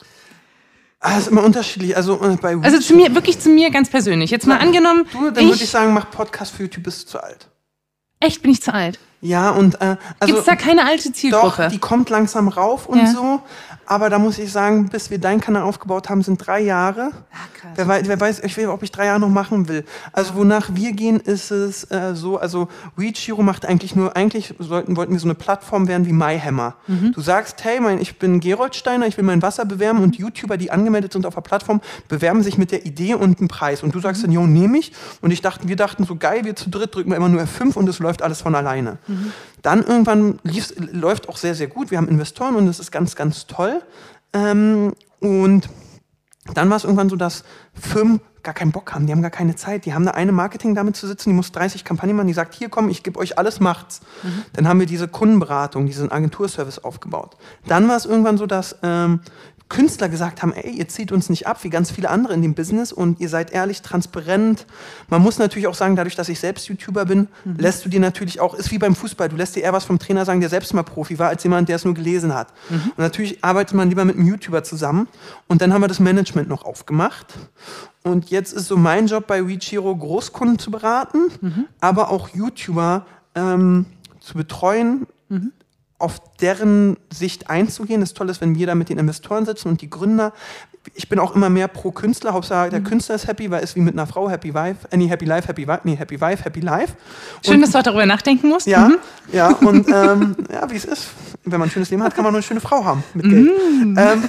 Ah, das ist immer unterschiedlich. Also, äh, bei also zu mir, wirklich zu mir ganz persönlich. Jetzt mal angenommen, du, dann würde ich sagen, mach Podcast für YouTube, bist du zu alt. Echt, bin ich zu alt? Ja, und äh, also gibt es da keine alte Zielgruppe? Doch, die kommt langsam rauf und ja. so. Aber da muss ich sagen, bis wir deinen Kanal aufgebaut haben, sind drei Jahre. Ah, krass. Wer weiß, wer weiß ich will, ob ich drei Jahre noch machen will. Also wonach wir gehen, ist es äh, so, also Reachiro macht eigentlich nur, eigentlich sollten, wollten wir so eine Plattform werden wie MyHammer. Mhm. Du sagst, hey, mein, ich bin Gerold Steiner, ich will mein Wasser bewerben und YouTuber, die angemeldet sind auf der Plattform, bewerben sich mit der Idee und einem Preis. Und du sagst dann, jo, nehme ich. Und ich dachte, wir dachten so, geil, wir zu dritt drücken wir immer nur F fünf und es läuft alles von alleine. Mhm. Dann irgendwann lief's, läuft auch sehr, sehr gut. Wir haben Investoren und es ist ganz, ganz toll. Ähm, und dann war es irgendwann so, dass Firmen gar keinen Bock haben, die haben gar keine Zeit. Die haben da eine Marketing-Dame zu sitzen, die muss dreißig Kampagnen machen, die sagt, hier komm, ich gebe euch alles, macht's. Mhm. Dann haben wir diese Kundenberatung, diesen Agenturservice aufgebaut. Dann war es irgendwann so, dass ähm, Künstler gesagt haben, ey, ihr zieht uns nicht ab, wie ganz viele andere in dem Business und ihr seid ehrlich, transparent. Man muss natürlich auch sagen, dadurch, dass ich selbst YouTuber bin, mhm. lässt du dir natürlich auch, ist wie beim Fußball, du lässt dir eher was vom Trainer sagen, der selbst mal Profi war, als jemand, der es nur gelesen hat. Mhm. Und natürlich arbeitet man lieber mit einem YouTuber zusammen. Und dann haben wir das Management noch aufgemacht. Und jetzt ist so mein Job bei Reachiro, Großkunden zu beraten, mhm. aber auch YouTuber ähm, zu betreuen, mhm. auf deren Sicht einzugehen. Das Tolle ist, wenn wir da mit den Investoren sitzen und die Gründer. Ich bin auch immer mehr pro Künstler. Hauptsache der mhm. Künstler ist happy, weil es wie mit einer Frau Happy Wife, äh, nee, Happy Life, Happy Wife, nee, Happy Wife, Happy Life. Schön, und, dass du auch darüber nachdenken musst. Ja, mhm. ja, und ähm, ja, wie es ist. Wenn man ein schönes Leben hat, kann man nur eine schöne Frau haben mit Geld. Mhm. Ähm,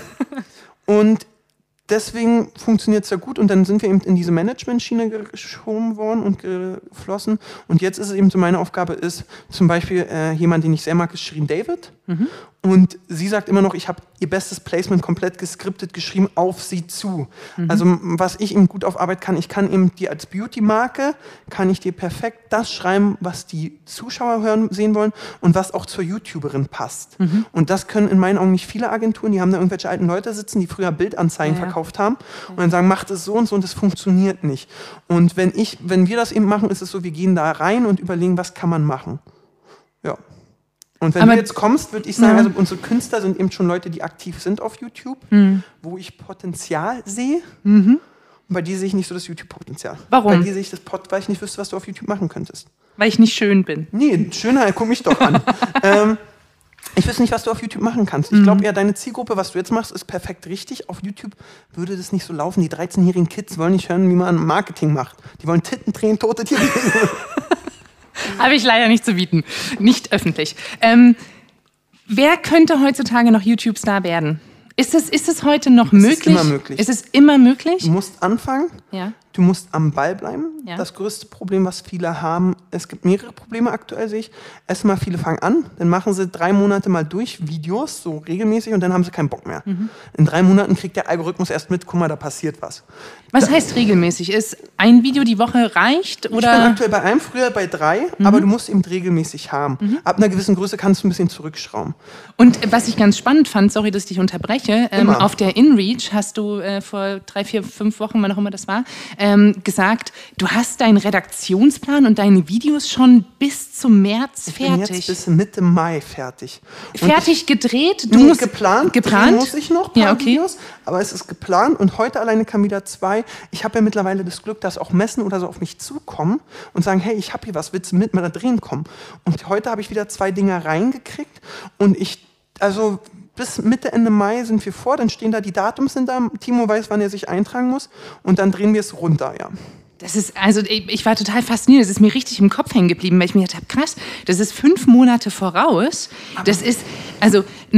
und deswegen funktioniert es ja gut und dann sind wir eben in diese Management-Schiene geschoben worden und geflossen. Und jetzt ist es eben so, meine Aufgabe ist zum Beispiel äh, jemand, den ich sehr mag, ist Shirin David. Mhm. Und sie sagt immer noch, ich habe ihr bestes Placement komplett geskriptet geschrieben auf sie zu. Mhm. Also was ich eben gut auf Arbeit kann, ich kann eben dir als Beauty-Marke, kann ich dir perfekt das schreiben, was die Zuschauer hören, sehen wollen und was auch zur YouTuberin passt. Mhm. Und das können in meinen Augen nicht viele Agenturen, die haben da irgendwelche alten Leute sitzen, die früher Bildanzeigen ja, ja. verkauft haben und dann sagen, macht es so und so und das funktioniert nicht. Und wenn ich, wenn wir das eben machen, ist es so, wir gehen da rein und überlegen, was kann man machen. Ja. Und wenn Aber, du jetzt kommst, würde ich sagen, ja. also unsere Künstler sind eben schon Leute, die aktiv sind auf YouTube, mhm. wo ich Potenzial sehe. Mhm. Und bei dir sehe ich nicht so das YouTube-Potenzial. Warum? Bei dir sehe ich das Pot, weil ich nicht wüsste, was du auf YouTube machen könntest. Weil ich nicht schön bin. Nee, schöner, guck mich doch an. ähm, ich wüsste nicht, was du auf YouTube machen kannst. Ich glaube eher, deine Zielgruppe, was du jetzt machst, ist perfekt richtig. Auf YouTube würde das nicht so laufen. Die dreizehnjährigen Kids wollen nicht hören, wie man Marketing macht. Die wollen Titten drehen, tote Tiere. Habe ich leider nicht zu bieten. Nicht öffentlich. Ähm, wer könnte heutzutage noch YouTube-Star werden? Ist es, ist es heute noch möglich? Es ist immer möglich. Ist es immer möglich? Du musst anfangen. Ja. Du musst am Ball bleiben. Ja. Das größte Problem, was viele haben, es gibt mehrere Probleme aktuell, sehe ich. Erstmal, viele fangen an, dann machen sie drei Monate mal durch Videos, so regelmäßig, und dann haben sie keinen Bock mehr. Mhm. In drei Monaten kriegt der Algorithmus erst mit, guck mal, da passiert was. Was da, heißt regelmäßig? Ist ein Video die Woche reicht? Oder? Ich bin aktuell bei einem, früher bei drei, mhm. aber du musst eben regelmäßig haben. Mhm. Ab einer gewissen Größe kannst du ein bisschen zurückschrauben. Und was ich ganz spannend fand, sorry, dass ich dich unterbreche, ähm, auf der InReach hast du äh, vor drei, vier, fünf Wochen, wann auch immer das war, ähm, gesagt, du hast deinen Redaktionsplan und deine Videos schon bis zum März fertig. Ich bin jetzt bis Mitte Mai fertig. Und fertig gedreht? Du nee, musst geplant. Geplant? Muss ich noch ein paar ja, okay. Videos, aber es ist geplant und heute alleine kamen wieder zwei. Ich habe ja mittlerweile das Glück, dass auch Messen oder so auf mich zukommen und sagen, hey, ich habe hier was, willst du mit mal da drehen kommen? Und heute habe ich wieder zwei Dinger reingekriegt und ich, also bis Mitte, Ende Mai sind wir vor, dann stehen da, die Datums sind da, Timo weiß, wann er sich eintragen muss und dann drehen wir es runter, ja. Das ist, also ich war total fasziniert, das ist mir richtig im Kopf hängen geblieben, weil ich mir gedacht habe, krass, das ist fünf Monate voraus. Das ist, also, ne,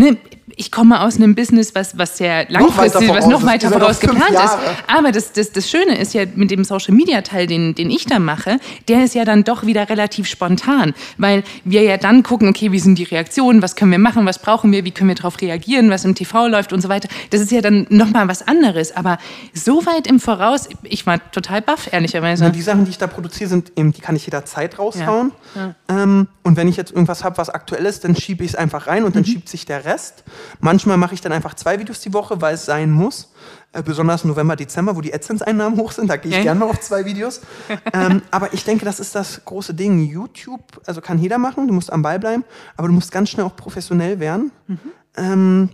ich komme aus einem Business, was, was sehr langfristig, was noch weiter voraus geplant ist. Aber das, das, das Schöne ist ja mit dem Social-Media-Teil, den, den ich da mache, der ist ja dann doch wieder relativ spontan, weil wir ja dann gucken, okay, wie sind die Reaktionen, was können wir machen, was brauchen wir, wie können wir darauf reagieren, was im T V läuft und so weiter. Das ist ja dann nochmal was anderes. Aber so weit im Voraus, ich war total baff, ehrlicherweise. Ja, die Sachen, die ich da produziere, sind eben, die kann ich jederzeit raushauen. Ja. Ja. Ähm, und wenn ich jetzt irgendwas habe, was aktuell ist, dann schiebe ich es einfach rein und dann mhm. schiebt sich der Rest. Manchmal mache ich dann einfach zwei Videos die Woche, weil es sein muss. Äh, besonders November, Dezember, wo die AdSense-Einnahmen hoch sind, da gehe ich okay. gerne mal auf zwei Videos. ähm, aber ich denke, das ist das große Ding. YouTube, also kann jeder machen, du musst am Ball bleiben, aber du musst ganz schnell auch professionell werden. Mhm. Ähm,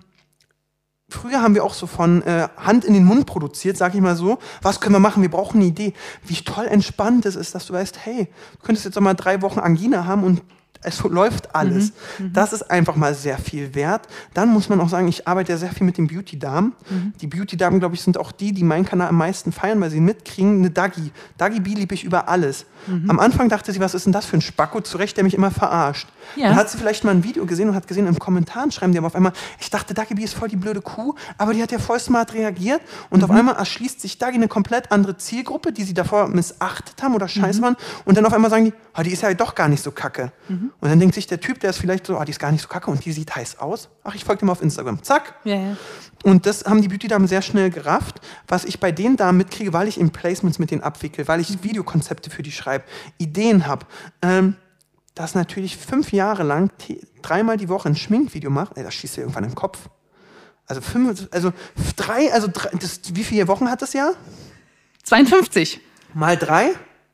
Früher haben wir auch so von äh, Hand in den Mund produziert, sag ich mal so. Was können wir machen? Wir brauchen eine Idee. Wie toll entspannt es ist, dass du weißt, hey, du könntest jetzt noch mal drei Wochen Angina haben und es läuft alles. Mhm. Das ist einfach mal sehr viel wert. Dann muss man auch sagen, ich arbeite ja sehr viel mit den Beauty-Damen. Mhm. Die Beauty-Damen, glaube ich, sind auch die, die meinen Kanal am meisten feiern, weil sie mitkriegen, eine Dagi. Dagi B liebe ich über alles. Mhm. Am Anfang dachte sie, was ist denn das für ein Spacko? Zu Recht, der mich immer verarscht. Ja. Dann hat sie vielleicht mal ein Video gesehen und hat gesehen, im Kommentaren schreiben die aber auf einmal, ich dachte, Dagi B ist voll die blöde Kuh, aber die hat ja voll smart reagiert. Und mhm. auf einmal erschließt sich Dagi eine komplett andere Zielgruppe, die sie davor missachtet haben oder scheiße mhm. waren. Und dann auf einmal sagen die, oh, die ist ja doch gar nicht so kacke. Mhm. Und dann denkt sich der Typ, der ist vielleicht so, oh, die ist gar nicht so kacke und die sieht heiß aus. Ach, ich folge dem auf Instagram. Zack. Ja, ja. Und das haben die Beauty-Damen sehr schnell gerafft, was ich bei den Damen mitkriege, weil ich eben Placements mit denen abwickle, weil ich Videokonzepte für die schreibe, Ideen habe. Ähm, dass natürlich fünf Jahre lang dreimal die Woche ein Schminkvideo mache, ey, das schießt dir irgendwann im Kopf. Also fünf, also drei, also drei, das, wie viele Wochen hat das Jahr? zweiundfünfzig. Mal drei?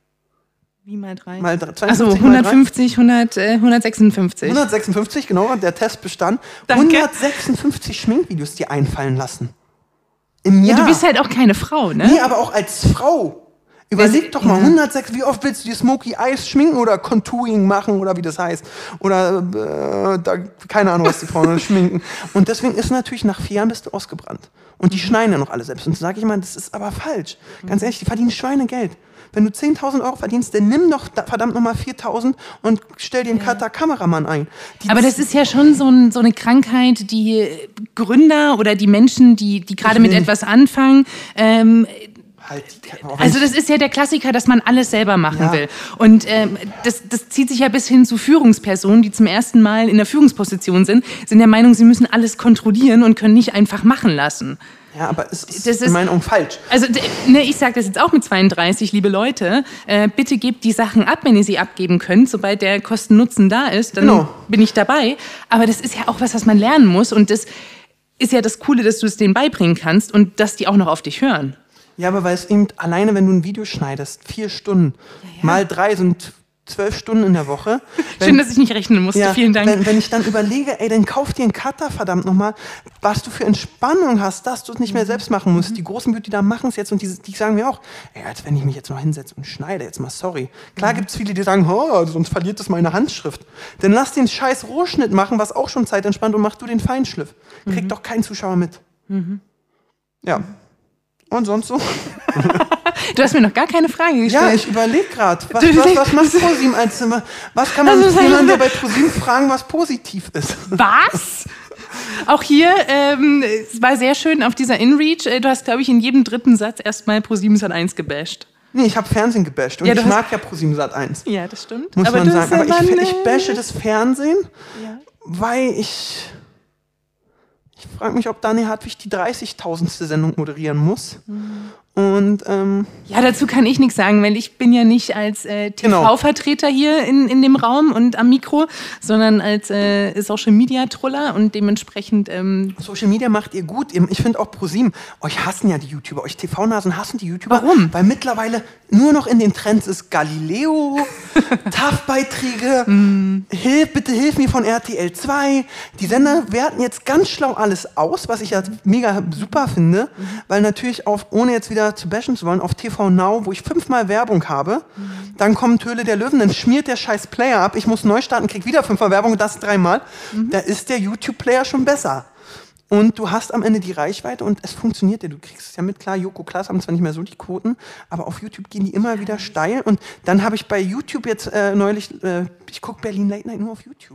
Wie mal drei? Mal drei, also hundertfünfzig, hundert, äh, hundertsechsundfünfzig. hundertsechsundfünfzig, genau, der Test bestand. Danke. hundertsechsundfünfzig Schminkvideos dir einfallen lassen. Im Jahr. Ja, du bist halt auch keine Frau, ne? Nee, aber auch als Frau. Überleg doch mal, ja. hundertsechs, wie oft willst du dir Smoky Eyes schminken oder Contouring machen oder wie das heißt? Oder, äh, da, keine Ahnung, was die Frauen schminken. Und deswegen ist natürlich, nach vier Jahren bist du ausgebrannt. Und die schneiden ja noch alle selbst. Und so sage ich mal, das ist aber falsch. Ganz ehrlich, die verdienen Schweinegeld. Wenn du zehntausend Euro verdienst, dann nimm doch verdammt nochmal viertausend und stell dir einen ja. Cutter-Kameramann ein. Die aber das ist ja schon so, ein, so eine Krankheit, die Gründer oder die Menschen, die, die gerade mit etwas anfangen, ähm, Halt, also das ist ja der Klassiker, dass man alles selber machen ja. will. Und ähm, das, das zieht sich ja bis hin zu Führungspersonen, die zum ersten Mal in der Führungsposition sind, sind der Meinung, sie müssen alles kontrollieren und können nicht einfach machen lassen. Ja, aber es ist, ist in meinen Augen falsch. Also ne, ich sage das jetzt auch mit zweiunddreißig, liebe Leute, äh, bitte gebt die Sachen ab, wenn ihr sie abgeben könnt. Sobald der Kosten-Nutzen da ist, dann genau. bin ich dabei. Aber das ist ja auch was, was man lernen muss. Und das ist ja das Coole, dass du es denen beibringen kannst und dass die auch noch auf dich hören. Ja, aber weil es eben alleine, wenn du ein Video schneidest, vier Stunden, ja, ja. mal drei sind zwölf Stunden in der Woche. Wenn, Schön, dass ich nicht rechnen musste, ja, vielen Dank. Wenn, wenn ich dann überlege, ey, dann kauf dir einen Cutter, verdammt nochmal, was du für Entspannung hast, dass du es nicht mehr selbst machen musst. Mhm. Die großen Beauty da machen es jetzt und die, die sagen mir auch, ey, als wenn ich mich jetzt mal hinsetze und schneide, jetzt mal sorry. Klar mhm. gibt es viele, die sagen, oh, sonst verliert das meine Handschrift. Dann lass den scheiß Rohschnitt machen, was auch schon Zeit entspannt, und mach du den Feinschliff. Kriegt mhm. doch kein Zuschauer mit. Mhm. Ja. Und sonst so? Du hast mir noch gar keine Frage gestellt. Ja, ich überlege gerade. Was, was, was macht ProSieben als Zimmer? Was kann man also, jemanden, der bei ProSieben fragen, was positiv ist? Was? Auch hier, ähm, es war sehr schön auf dieser InReach. Du hast, glaube ich, in jedem dritten Satz erstmal ProSieben Sat eins gebasht. Nee, ich habe Fernsehen gebasht und ja, ich hast... mag ja ProSieben Sat eins. Ja, das stimmt. Muss aber man sagen. Aber ich, ich bashe das Fernsehen, ja. weil ich... Ich frage mich, ob Daniel Hartwig die dreißigtausendste Sendung moderieren muss. Mhm. Und, ähm, ja, dazu kann ich nichts sagen, weil ich bin ja nicht als äh, T V-Vertreter genau. hier in, in dem Raum und am Mikro, sondern als äh, Social-Media-Troller und dementsprechend... Ähm Social Media macht ihr gut. Ich finde auch ProSieben, euch hassen ja die YouTuber, euch T V-Nasen hassen die YouTuber. Warum? Weil mittlerweile nur noch in den Trends ist Galileo, T A F-Beiträge, mm. hilf, bitte hilf mir von R T L zwei. Die Sender werten jetzt ganz schlau alles aus, was ich ja mega super finde, mhm. weil natürlich auch, ohne jetzt wieder zu bashen zu wollen, auf T V Now, wo ich fünfmal Werbung habe, mhm. dann kommt Höhle der Löwen, dann schmiert der scheiß Player ab, ich muss neu starten, krieg wieder fünfmal Werbung und das dreimal. Mhm. Da ist der YouTube-Player schon besser. Und du hast am Ende die Reichweite und es funktioniert ja. Du kriegst es ja mit, klar, Joko Klaas haben zwar nicht mehr so die Quoten, aber auf YouTube gehen die immer wieder steil. Und dann habe ich bei YouTube jetzt äh, neulich, äh, ich gucke Berlin Late Night nur auf YouTube.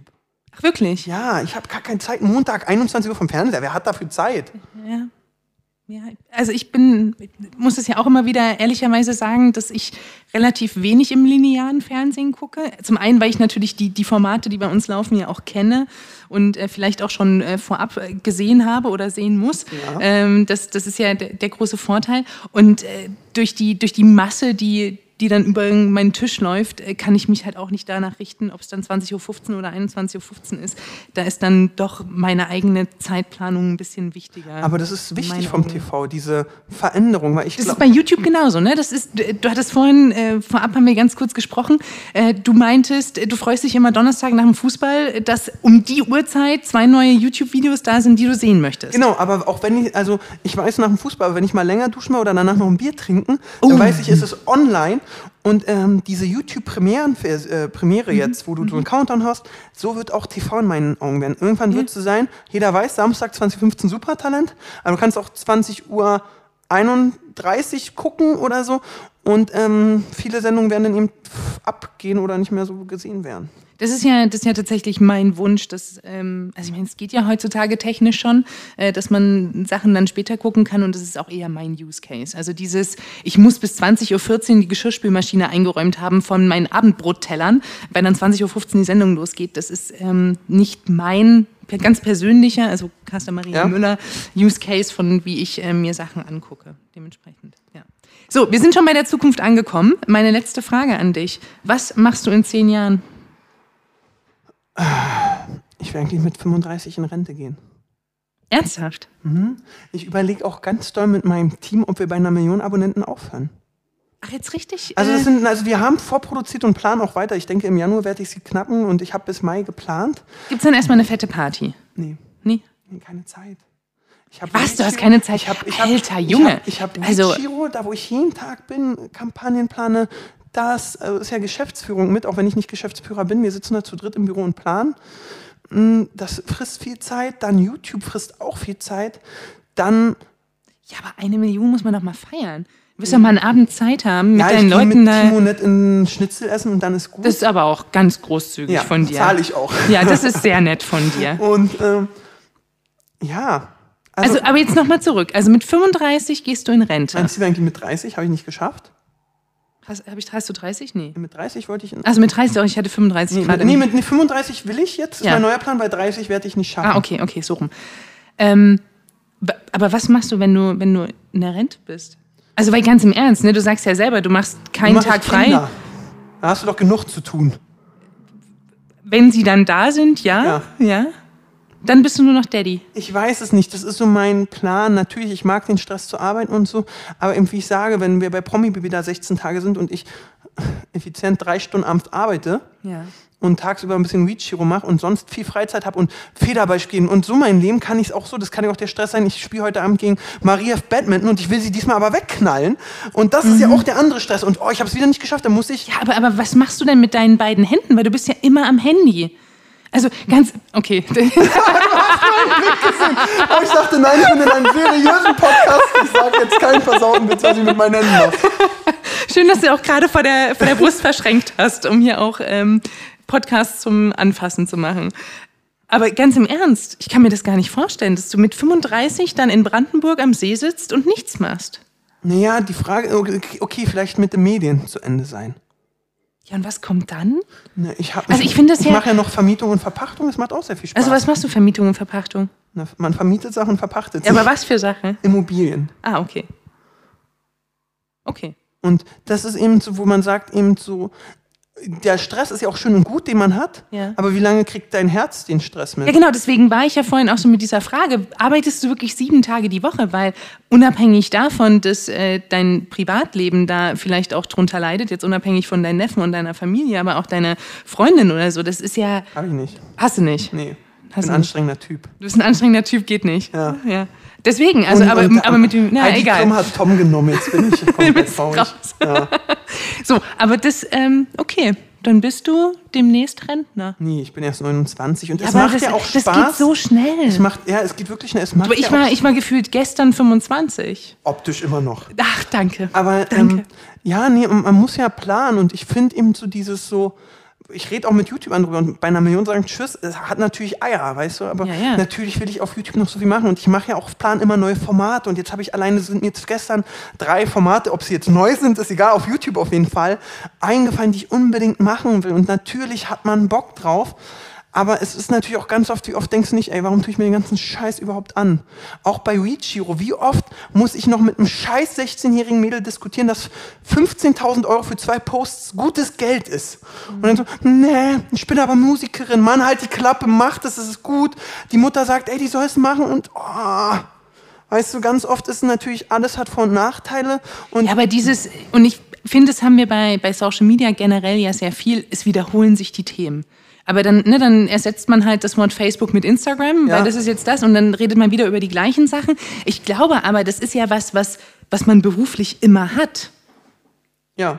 Ach, wirklich? Ja, ich habe gar keine Zeit. Montag, einundzwanzig Uhr vom Fernseher. Wer hat dafür Zeit? Ja. Ja, also ich bin, muss es ja auch immer wieder ehrlicherweise sagen, dass ich relativ wenig im linearen Fernsehen gucke. Zum einen, weil ich natürlich die, die Formate, die bei uns laufen, ja auch kenne und äh, vielleicht auch schon äh, vorab gesehen habe oder sehen muss. Ja. Ähm, das, das ist ja der, der große Vorteil. Und äh, durch die, durch die Masse, die die dann über meinen Tisch läuft, kann ich mich halt auch nicht danach richten, ob es dann zwanzig Uhr fünfzehn oder einundzwanzig Uhr fünfzehn ist. Da ist dann doch meine eigene Zeitplanung ein bisschen wichtiger. Aber das ist wichtig vom T V, diese Veränderung. Weil ich das glaub, ist bei YouTube genauso, ne? Das ist, du hattest vorhin, äh, vorab haben wir ganz kurz gesprochen, äh, du meintest, du freust dich immer Donnerstag nach dem Fußball, dass um die Uhrzeit zwei neue YouTube-Videos da sind, die du sehen möchtest. Genau, aber auch wenn ich, also ich weiß nach dem Fußball, aber wenn ich mal länger duschen will oder danach noch ein Bier trinken, oh. dann weiß ich, es ist online. Und ähm, diese YouTube-Premiere äh, Premiere jetzt, wo du so einen Countdown hast, so wird auch T V in meinen Augen werden. Irgendwann wird es so sein, jeder weiß, Samstag zwanzig Uhr fünfzehn Supertalent, aber du kannst auch zwanzig Uhr einunddreißig gucken oder so und ähm, viele Sendungen werden dann eben abgehen oder nicht mehr so gesehen werden. Das ist ja, das ist ja tatsächlich mein Wunsch, dass, ähm, also ich meine, es geht ja heutzutage technisch schon, äh, dass man Sachen dann später gucken kann und das ist auch eher mein Use Case. Also dieses, ich muss bis zwanzig Uhr vierzehn die Geschirrspülmaschine eingeräumt haben von meinen Abendbrottellern, weil dann zwanzig Uhr fünfzehn die Sendung losgeht. Das ist ähm, nicht mein ganz persönlicher, also Carsten Maria ja. Müller, Use Case von wie ich äh, mir Sachen angucke. Dementsprechend, ja. So, wir sind schon bei der Zukunft angekommen. Meine letzte Frage an dich. Was machst du in zehn Jahren? Ich will eigentlich mit fünfunddreißig in Rente gehen. Ernsthaft? Mhm. Ich überlege auch ganz doll mit meinem Team, ob wir bei einer Million Abonnenten aufhören. Ach, jetzt richtig? Also, das sind, also wir haben vorproduziert und planen auch weiter. Ich denke, im Januar werde ich sie knacken und ich habe bis Mai geplant. Gibt es dann erstmal eine fette Party? Nee. Nee? Nee, keine Zeit. Ich hab Was, du hast keine Zeit? Ich hab, ich Alter, hab, Junge. Ich habe hab also, Giro, da wo ich jeden Tag bin, Kampagnen plane. Das ist ja Geschäftsführung mit, auch wenn ich nicht Geschäftsführer bin. Wir sitzen da zu dritt im Büro und planen. Das frisst viel Zeit. Dann YouTube frisst auch viel Zeit. Dann... Ja, aber eine Million muss man doch mal feiern. Du wirst ja mal einen Abend Zeit haben mit ja, deinen ich Leuten mit da. Timo nicht in Schnitzel essen und dann ist gut. Das ist aber auch ganz großzügig ja, von dir. Zahle ich auch. Ja, das ist sehr nett von dir. Und ähm, ja... Also, also, aber jetzt nochmal zurück. Also mit fünfunddreißig gehst du in Rente. Meinst du eigentlich mit dreißig? Habe ich nicht geschafft. Hast, hab ich, hast du dreißig? Nee. Mit dreißig wollte ich... In also mit dreißig, ich hatte fünfunddreißig nee, gerade. Nee, mit nee, fünfunddreißig will ich jetzt. Das ja. ist mein neuer Plan, weil dreißig werde ich nicht schaffen. Ah, okay, okay, so rum. Ähm, aber was machst du, wenn du, wenn du in der Rente bist? Also weil ganz im Ernst, ne? Du sagst ja selber, du machst keinen mach Tag frei. Kinder. Da hast du doch genug zu tun. Wenn sie dann da sind, ja? Ja. ja? Dann bist du nur noch Daddy. Ich weiß es nicht. Das ist so mein Plan. Natürlich, ich mag den Stress zu arbeiten und so. Aber eben, wie ich sage, wenn wir bei Promi-Baby da sechzehn Tage sind und ich effizient drei Stunden abends arbeite ja. und tagsüber ein bisschen Weed-Chiro mache und sonst viel Freizeit habe und Federball spielen und so mein Leben kann ich es auch so, das kann ja auch der Stress sein, ich spiele heute Abend gegen Maria Badminton und ich will sie diesmal aber wegknallen und das mhm. ist ja auch der andere Stress und oh, ich habe es wieder nicht geschafft, dann muss ich... Ja, aber, aber was machst du denn mit deinen beiden Händen, weil du bist ja immer am Handy. Also ganz, okay. Aber ich dachte, nein, ich bin in einem seriösen Podcast. Ich sage jetzt keinen versauten Witz, was ich mit meinen Händen mache. Schön, dass du auch gerade vor der, vor der Brust verschränkt hast, um hier auch ähm, Podcasts zum Anfassen zu machen. Aber ganz im Ernst, ich kann mir das gar nicht vorstellen, dass du mit fünfunddreißig dann in Brandenburg am See sitzt und nichts machst. Naja, die Frage, okay, okay vielleicht mit den Medien zu Ende sein. Ja, und was kommt dann? Ne, ich hab, also ich, ich, ich ja mache ja noch Vermietung und Verpachtung, das macht auch sehr viel Spaß. Also was machst du, Vermietung und Verpachtung? Na, man vermietet Sachen und verpachtet sie. Ja, aber was für Sachen? Immobilien. Ah, okay. Okay. Und das ist eben so, wo man sagt, eben so, der Stress ist ja auch schön und gut, den man hat, ja. aber wie lange kriegt dein Herz den Stress mit? Ja, genau, deswegen war ich ja vorhin auch so mit dieser Frage, arbeitest du wirklich sieben Tage die Woche? Weil unabhängig davon, dass äh, dein Privatleben da vielleicht auch drunter leidet, jetzt unabhängig von deinen Neffen und deiner Familie, aber auch deine Freundin oder so, das ist ja... Hab ich nicht. Hast du nicht? Nee, ich Hast bin ein anstrengender Typ. Du bist ein anstrengender Typ, geht nicht. Ja. ja. Deswegen, also und, aber, und, aber mit dem... Na, Heidi egal. Klum hat Tom genommen, jetzt bin ich komplett traurig. Ja. So, aber das, ähm, okay... Dann bist du demnächst Rentner. Nee, ich bin erst neunundzwanzig und ja, es macht das, ja auch Spaß. Das geht so schnell. Es macht, ja, es geht wirklich schnell. Es macht aber ich, ja war, auch ich war gefühlt gestern fünfundzwanzig. Optisch immer noch. Ach, danke. Aber danke. Ähm, ja, nee, man muss ja planen und ich finde eben so dieses so, ich rede auch mit YouTubern drüber und bei einer Million sagen Tschüss, es hat natürlich Eier, weißt du, aber ja, ja. natürlich will ich auf YouTube noch so viel machen und ich mache ja auch, plan immer neue Formate und jetzt habe ich alleine, sind mir jetzt gestern drei Formate, ob sie jetzt neu sind, ist egal, auf YouTube auf jeden Fall, eingefallen, die ich unbedingt machen will und natürlich hat man Bock drauf. Aber es ist natürlich auch ganz oft, wie oft denkst du nicht, ey, warum tue ich mir den ganzen Scheiß überhaupt an? Auch bei Reachiro, wie oft muss ich noch mit einem scheiß sechzehnjährigen Mädel diskutieren, dass fünfzehntausend Euro für zwei Posts gutes Geld ist? Mhm. Und dann so, nee, ich bin aber Musikerin, Mann, halt die Klappe, mach das, das ist gut. Die Mutter sagt, ey, die soll es machen und, oh, weißt du, ganz oft ist natürlich, alles hat Vor- und Nachteile. Und ja, aber dieses, und ich finde, das haben wir bei, bei Social Media generell ja sehr viel, es wiederholen sich die Themen. Aber dann, ne, dann ersetzt man halt das Wort Facebook mit Instagram, ja. weil das ist jetzt das und dann redet man wieder über die gleichen Sachen. Ich glaube aber, das ist ja was, was, was man beruflich immer hat. Ja.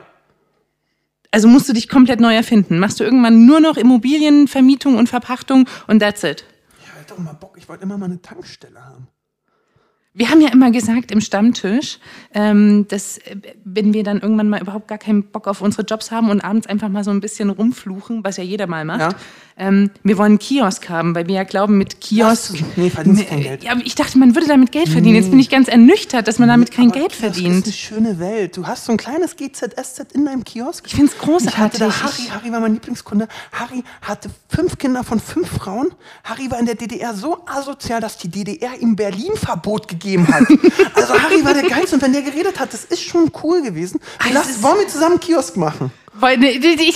Also musst du dich komplett neu erfinden. Machst du irgendwann nur noch Immobilienvermietung und Verpachtung und that's it. Ja, ich hätte auch mal Bock, ich wollte immer mal eine Tankstelle haben. Wir haben ja immer gesagt im Stammtisch, ähm, dass wenn wir dann irgendwann mal überhaupt gar keinen Bock auf unsere Jobs haben und abends einfach mal so ein bisschen rumfluchen, was ja jeder mal macht, ja. ähm, wir wollen einen Kiosk haben, weil wir ja glauben, mit Kiosk... Ach, nee, verdienst kein Geld. Ja, aber ich dachte, man würde damit Geld verdienen. Nee. Jetzt bin ich ganz ernüchtert, dass man damit kein aber Geld Kiosk verdient. Das ist eine schöne Welt. Du hast so ein kleines G Z S Z in deinem Kiosk. Ich finde es großartig. Ich hatte da Harry, Harry war mein Lieblingskunde. Harry hatte fünf Kinder von fünf Frauen. Harry war in der D D R so asozial, dass die D D R ihm Berlin-Verbot gegeben hat. Also Harry war der Geilste und wenn der geredet hat, das ist schon cool gewesen. Lass, wollen wir zusammen einen Kiosk machen? Weil, ne, ich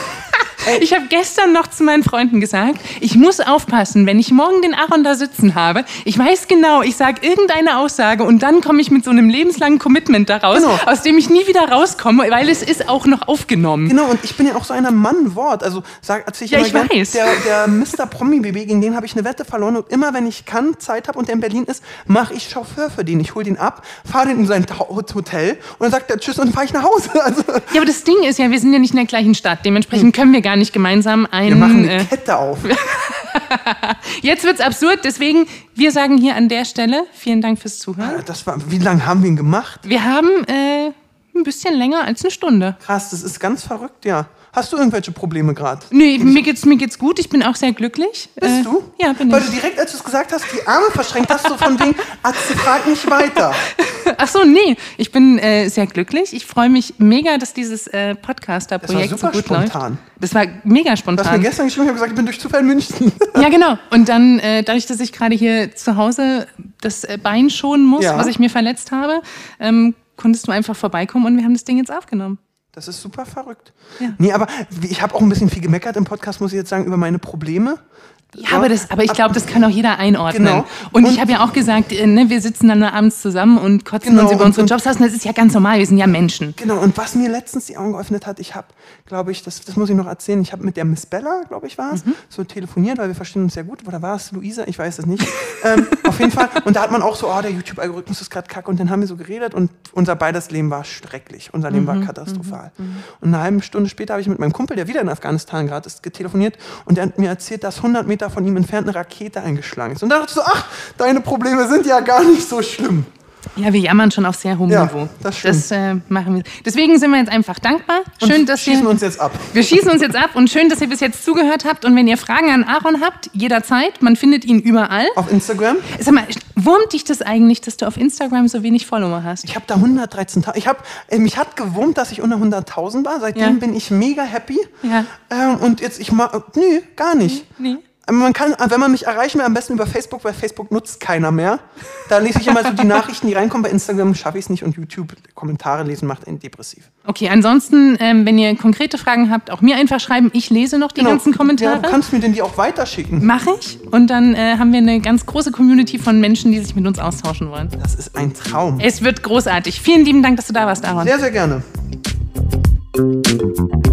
ich habe gestern noch zu meinen Freunden gesagt, ich muss aufpassen, wenn ich morgen den Aaron da sitzen habe. Ich weiß genau, ich sage irgendeine Aussage und dann komme ich mit so einem lebenslangen Commitment daraus, genau. aus dem ich nie wieder rauskomme, weil es ist auch noch aufgenommen. Genau, und ich bin ja auch so einer Mann-Wort. Also sag, erzähl ich ja, immer ich gern, weiß. Der, der Mister Promi-B B, gegen den habe ich eine Wette verloren und immer, wenn ich kann, Zeit habe und der in Berlin ist, mache ich Chauffeur für den. Ich hole den ab, fahre den in sein Hotel und dann sagt er Tschüss und dann fahre ich nach Hause. Also ja, aber das Ding ist ja, wir sind ja nicht in der gleichen Stadt. Dementsprechend können wir gar nicht gemeinsam ein... Wir machen eine äh, Kette auf. Jetzt wird's absurd, deswegen, wir sagen hier an der Stelle, vielen Dank fürs Zuhören. Das war, wie lange haben wir ihn gemacht? Wir haben äh, ein bisschen länger als eine Stunde. Krass, das ist ganz verrückt, ja. Hast du irgendwelche Probleme gerade? Nee, mir geht's, mir geht's gut. Ich bin auch sehr glücklich. Bist äh, du? Ja, bin Weil ich. du direkt, als du es gesagt hast, die Arme verschränkt hast, so von wegen, Atze, frag nicht weiter. Ach so, nee. Ich bin äh, sehr glücklich. Ich freue mich mega, dass dieses äh, Podcaster-Projekt so gut spontan. läuft. Das war mega spontan. Du hast mir gestern geschrieben, ich habe gesagt, ich bin durch Zufall in München. Ja, genau. Und dann, äh, dadurch, dass ich gerade hier zu Hause das äh, Bein schonen muss, ja. was ich mir verletzt habe, ähm, konntest du einfach vorbeikommen und wir haben das Ding jetzt aufgenommen. Das ist super verrückt. Ja. Nee, aber ich habe auch ein bisschen viel gemeckert im Podcast, muss ich jetzt sagen, über meine Probleme. Ja, aber, das, aber ich glaube, das kann auch jeder einordnen. Genau. Und, und ich habe ja auch gesagt, ne, wir sitzen dann nur abends zusammen und kotzen genau, uns über und, unsere Jobs aus. Das ist ja ganz normal, wir sind ja Menschen. Genau, und was mir letztens die Augen geöffnet hat, ich habe, glaube ich, das, das muss ich noch erzählen, ich habe mit der Miss Bella, glaube ich, war es, mhm. so telefoniert, weil wir verstehen uns sehr gut. Oder war es Luisa? Ich weiß es nicht. ähm, auf jeden Fall. Und da hat man auch so, oh, der YouTube-Algorithmus ist gerade kacke. Und dann haben wir so geredet und unser beides Leben war schrecklich. Unser Leben mhm. war katastrophal. Mhm. Und eine halbe Stunde später habe ich mit meinem Kumpel, der wieder in Afghanistan gerade ist, telefoniert und der hat mir erzählt, dass hundert Meter von ihm entfernt eine Rakete eingeschlagen ist. Und da dachte ich so, ach, deine Probleme sind ja gar nicht so schlimm. Ja, wir jammern schon auf sehr hohem ja, Niveau. Das stimmt. Das äh, machen wir. Deswegen sind wir jetzt einfach dankbar. Schön, und dass schießen wir, uns jetzt ab. Wir schießen uns jetzt ab und schön, dass ihr bis jetzt zugehört habt. Und wenn ihr Fragen an Aaron habt, jederzeit. Man findet ihn überall. Auf Instagram. Sag mal, wurmt dich das eigentlich, dass du auf Instagram so wenig Follower hast? Ich habe da hundertdreizehn.000. Ich hab, äh, mich hat gewurmt, dass ich unter hunderttausend war. Seitdem ja. bin ich mega happy. Ja. Ähm, und jetzt, ich mag, nö, gar nicht. Nee. nee. Man kann, wenn man mich erreichen will, am besten über Facebook, weil Facebook nutzt keiner mehr. Da lese ich immer so die Nachrichten, die reinkommen. Bei Instagram schaffe ich es nicht und YouTube Kommentare lesen macht einen depressiv. Okay, ansonsten, ähm, wenn ihr konkrete Fragen habt, auch mir einfach schreiben. Ich lese noch die genau. ganzen Kommentare. Ja, du kannst mir denn die auch weiterschicken. Mache ich. Und dann äh, haben wir eine ganz große Community von Menschen, die sich mit uns austauschen wollen. Das ist ein Traum. Es wird großartig. Vielen lieben Dank, dass du da warst, Aaron. Sehr, sehr gerne.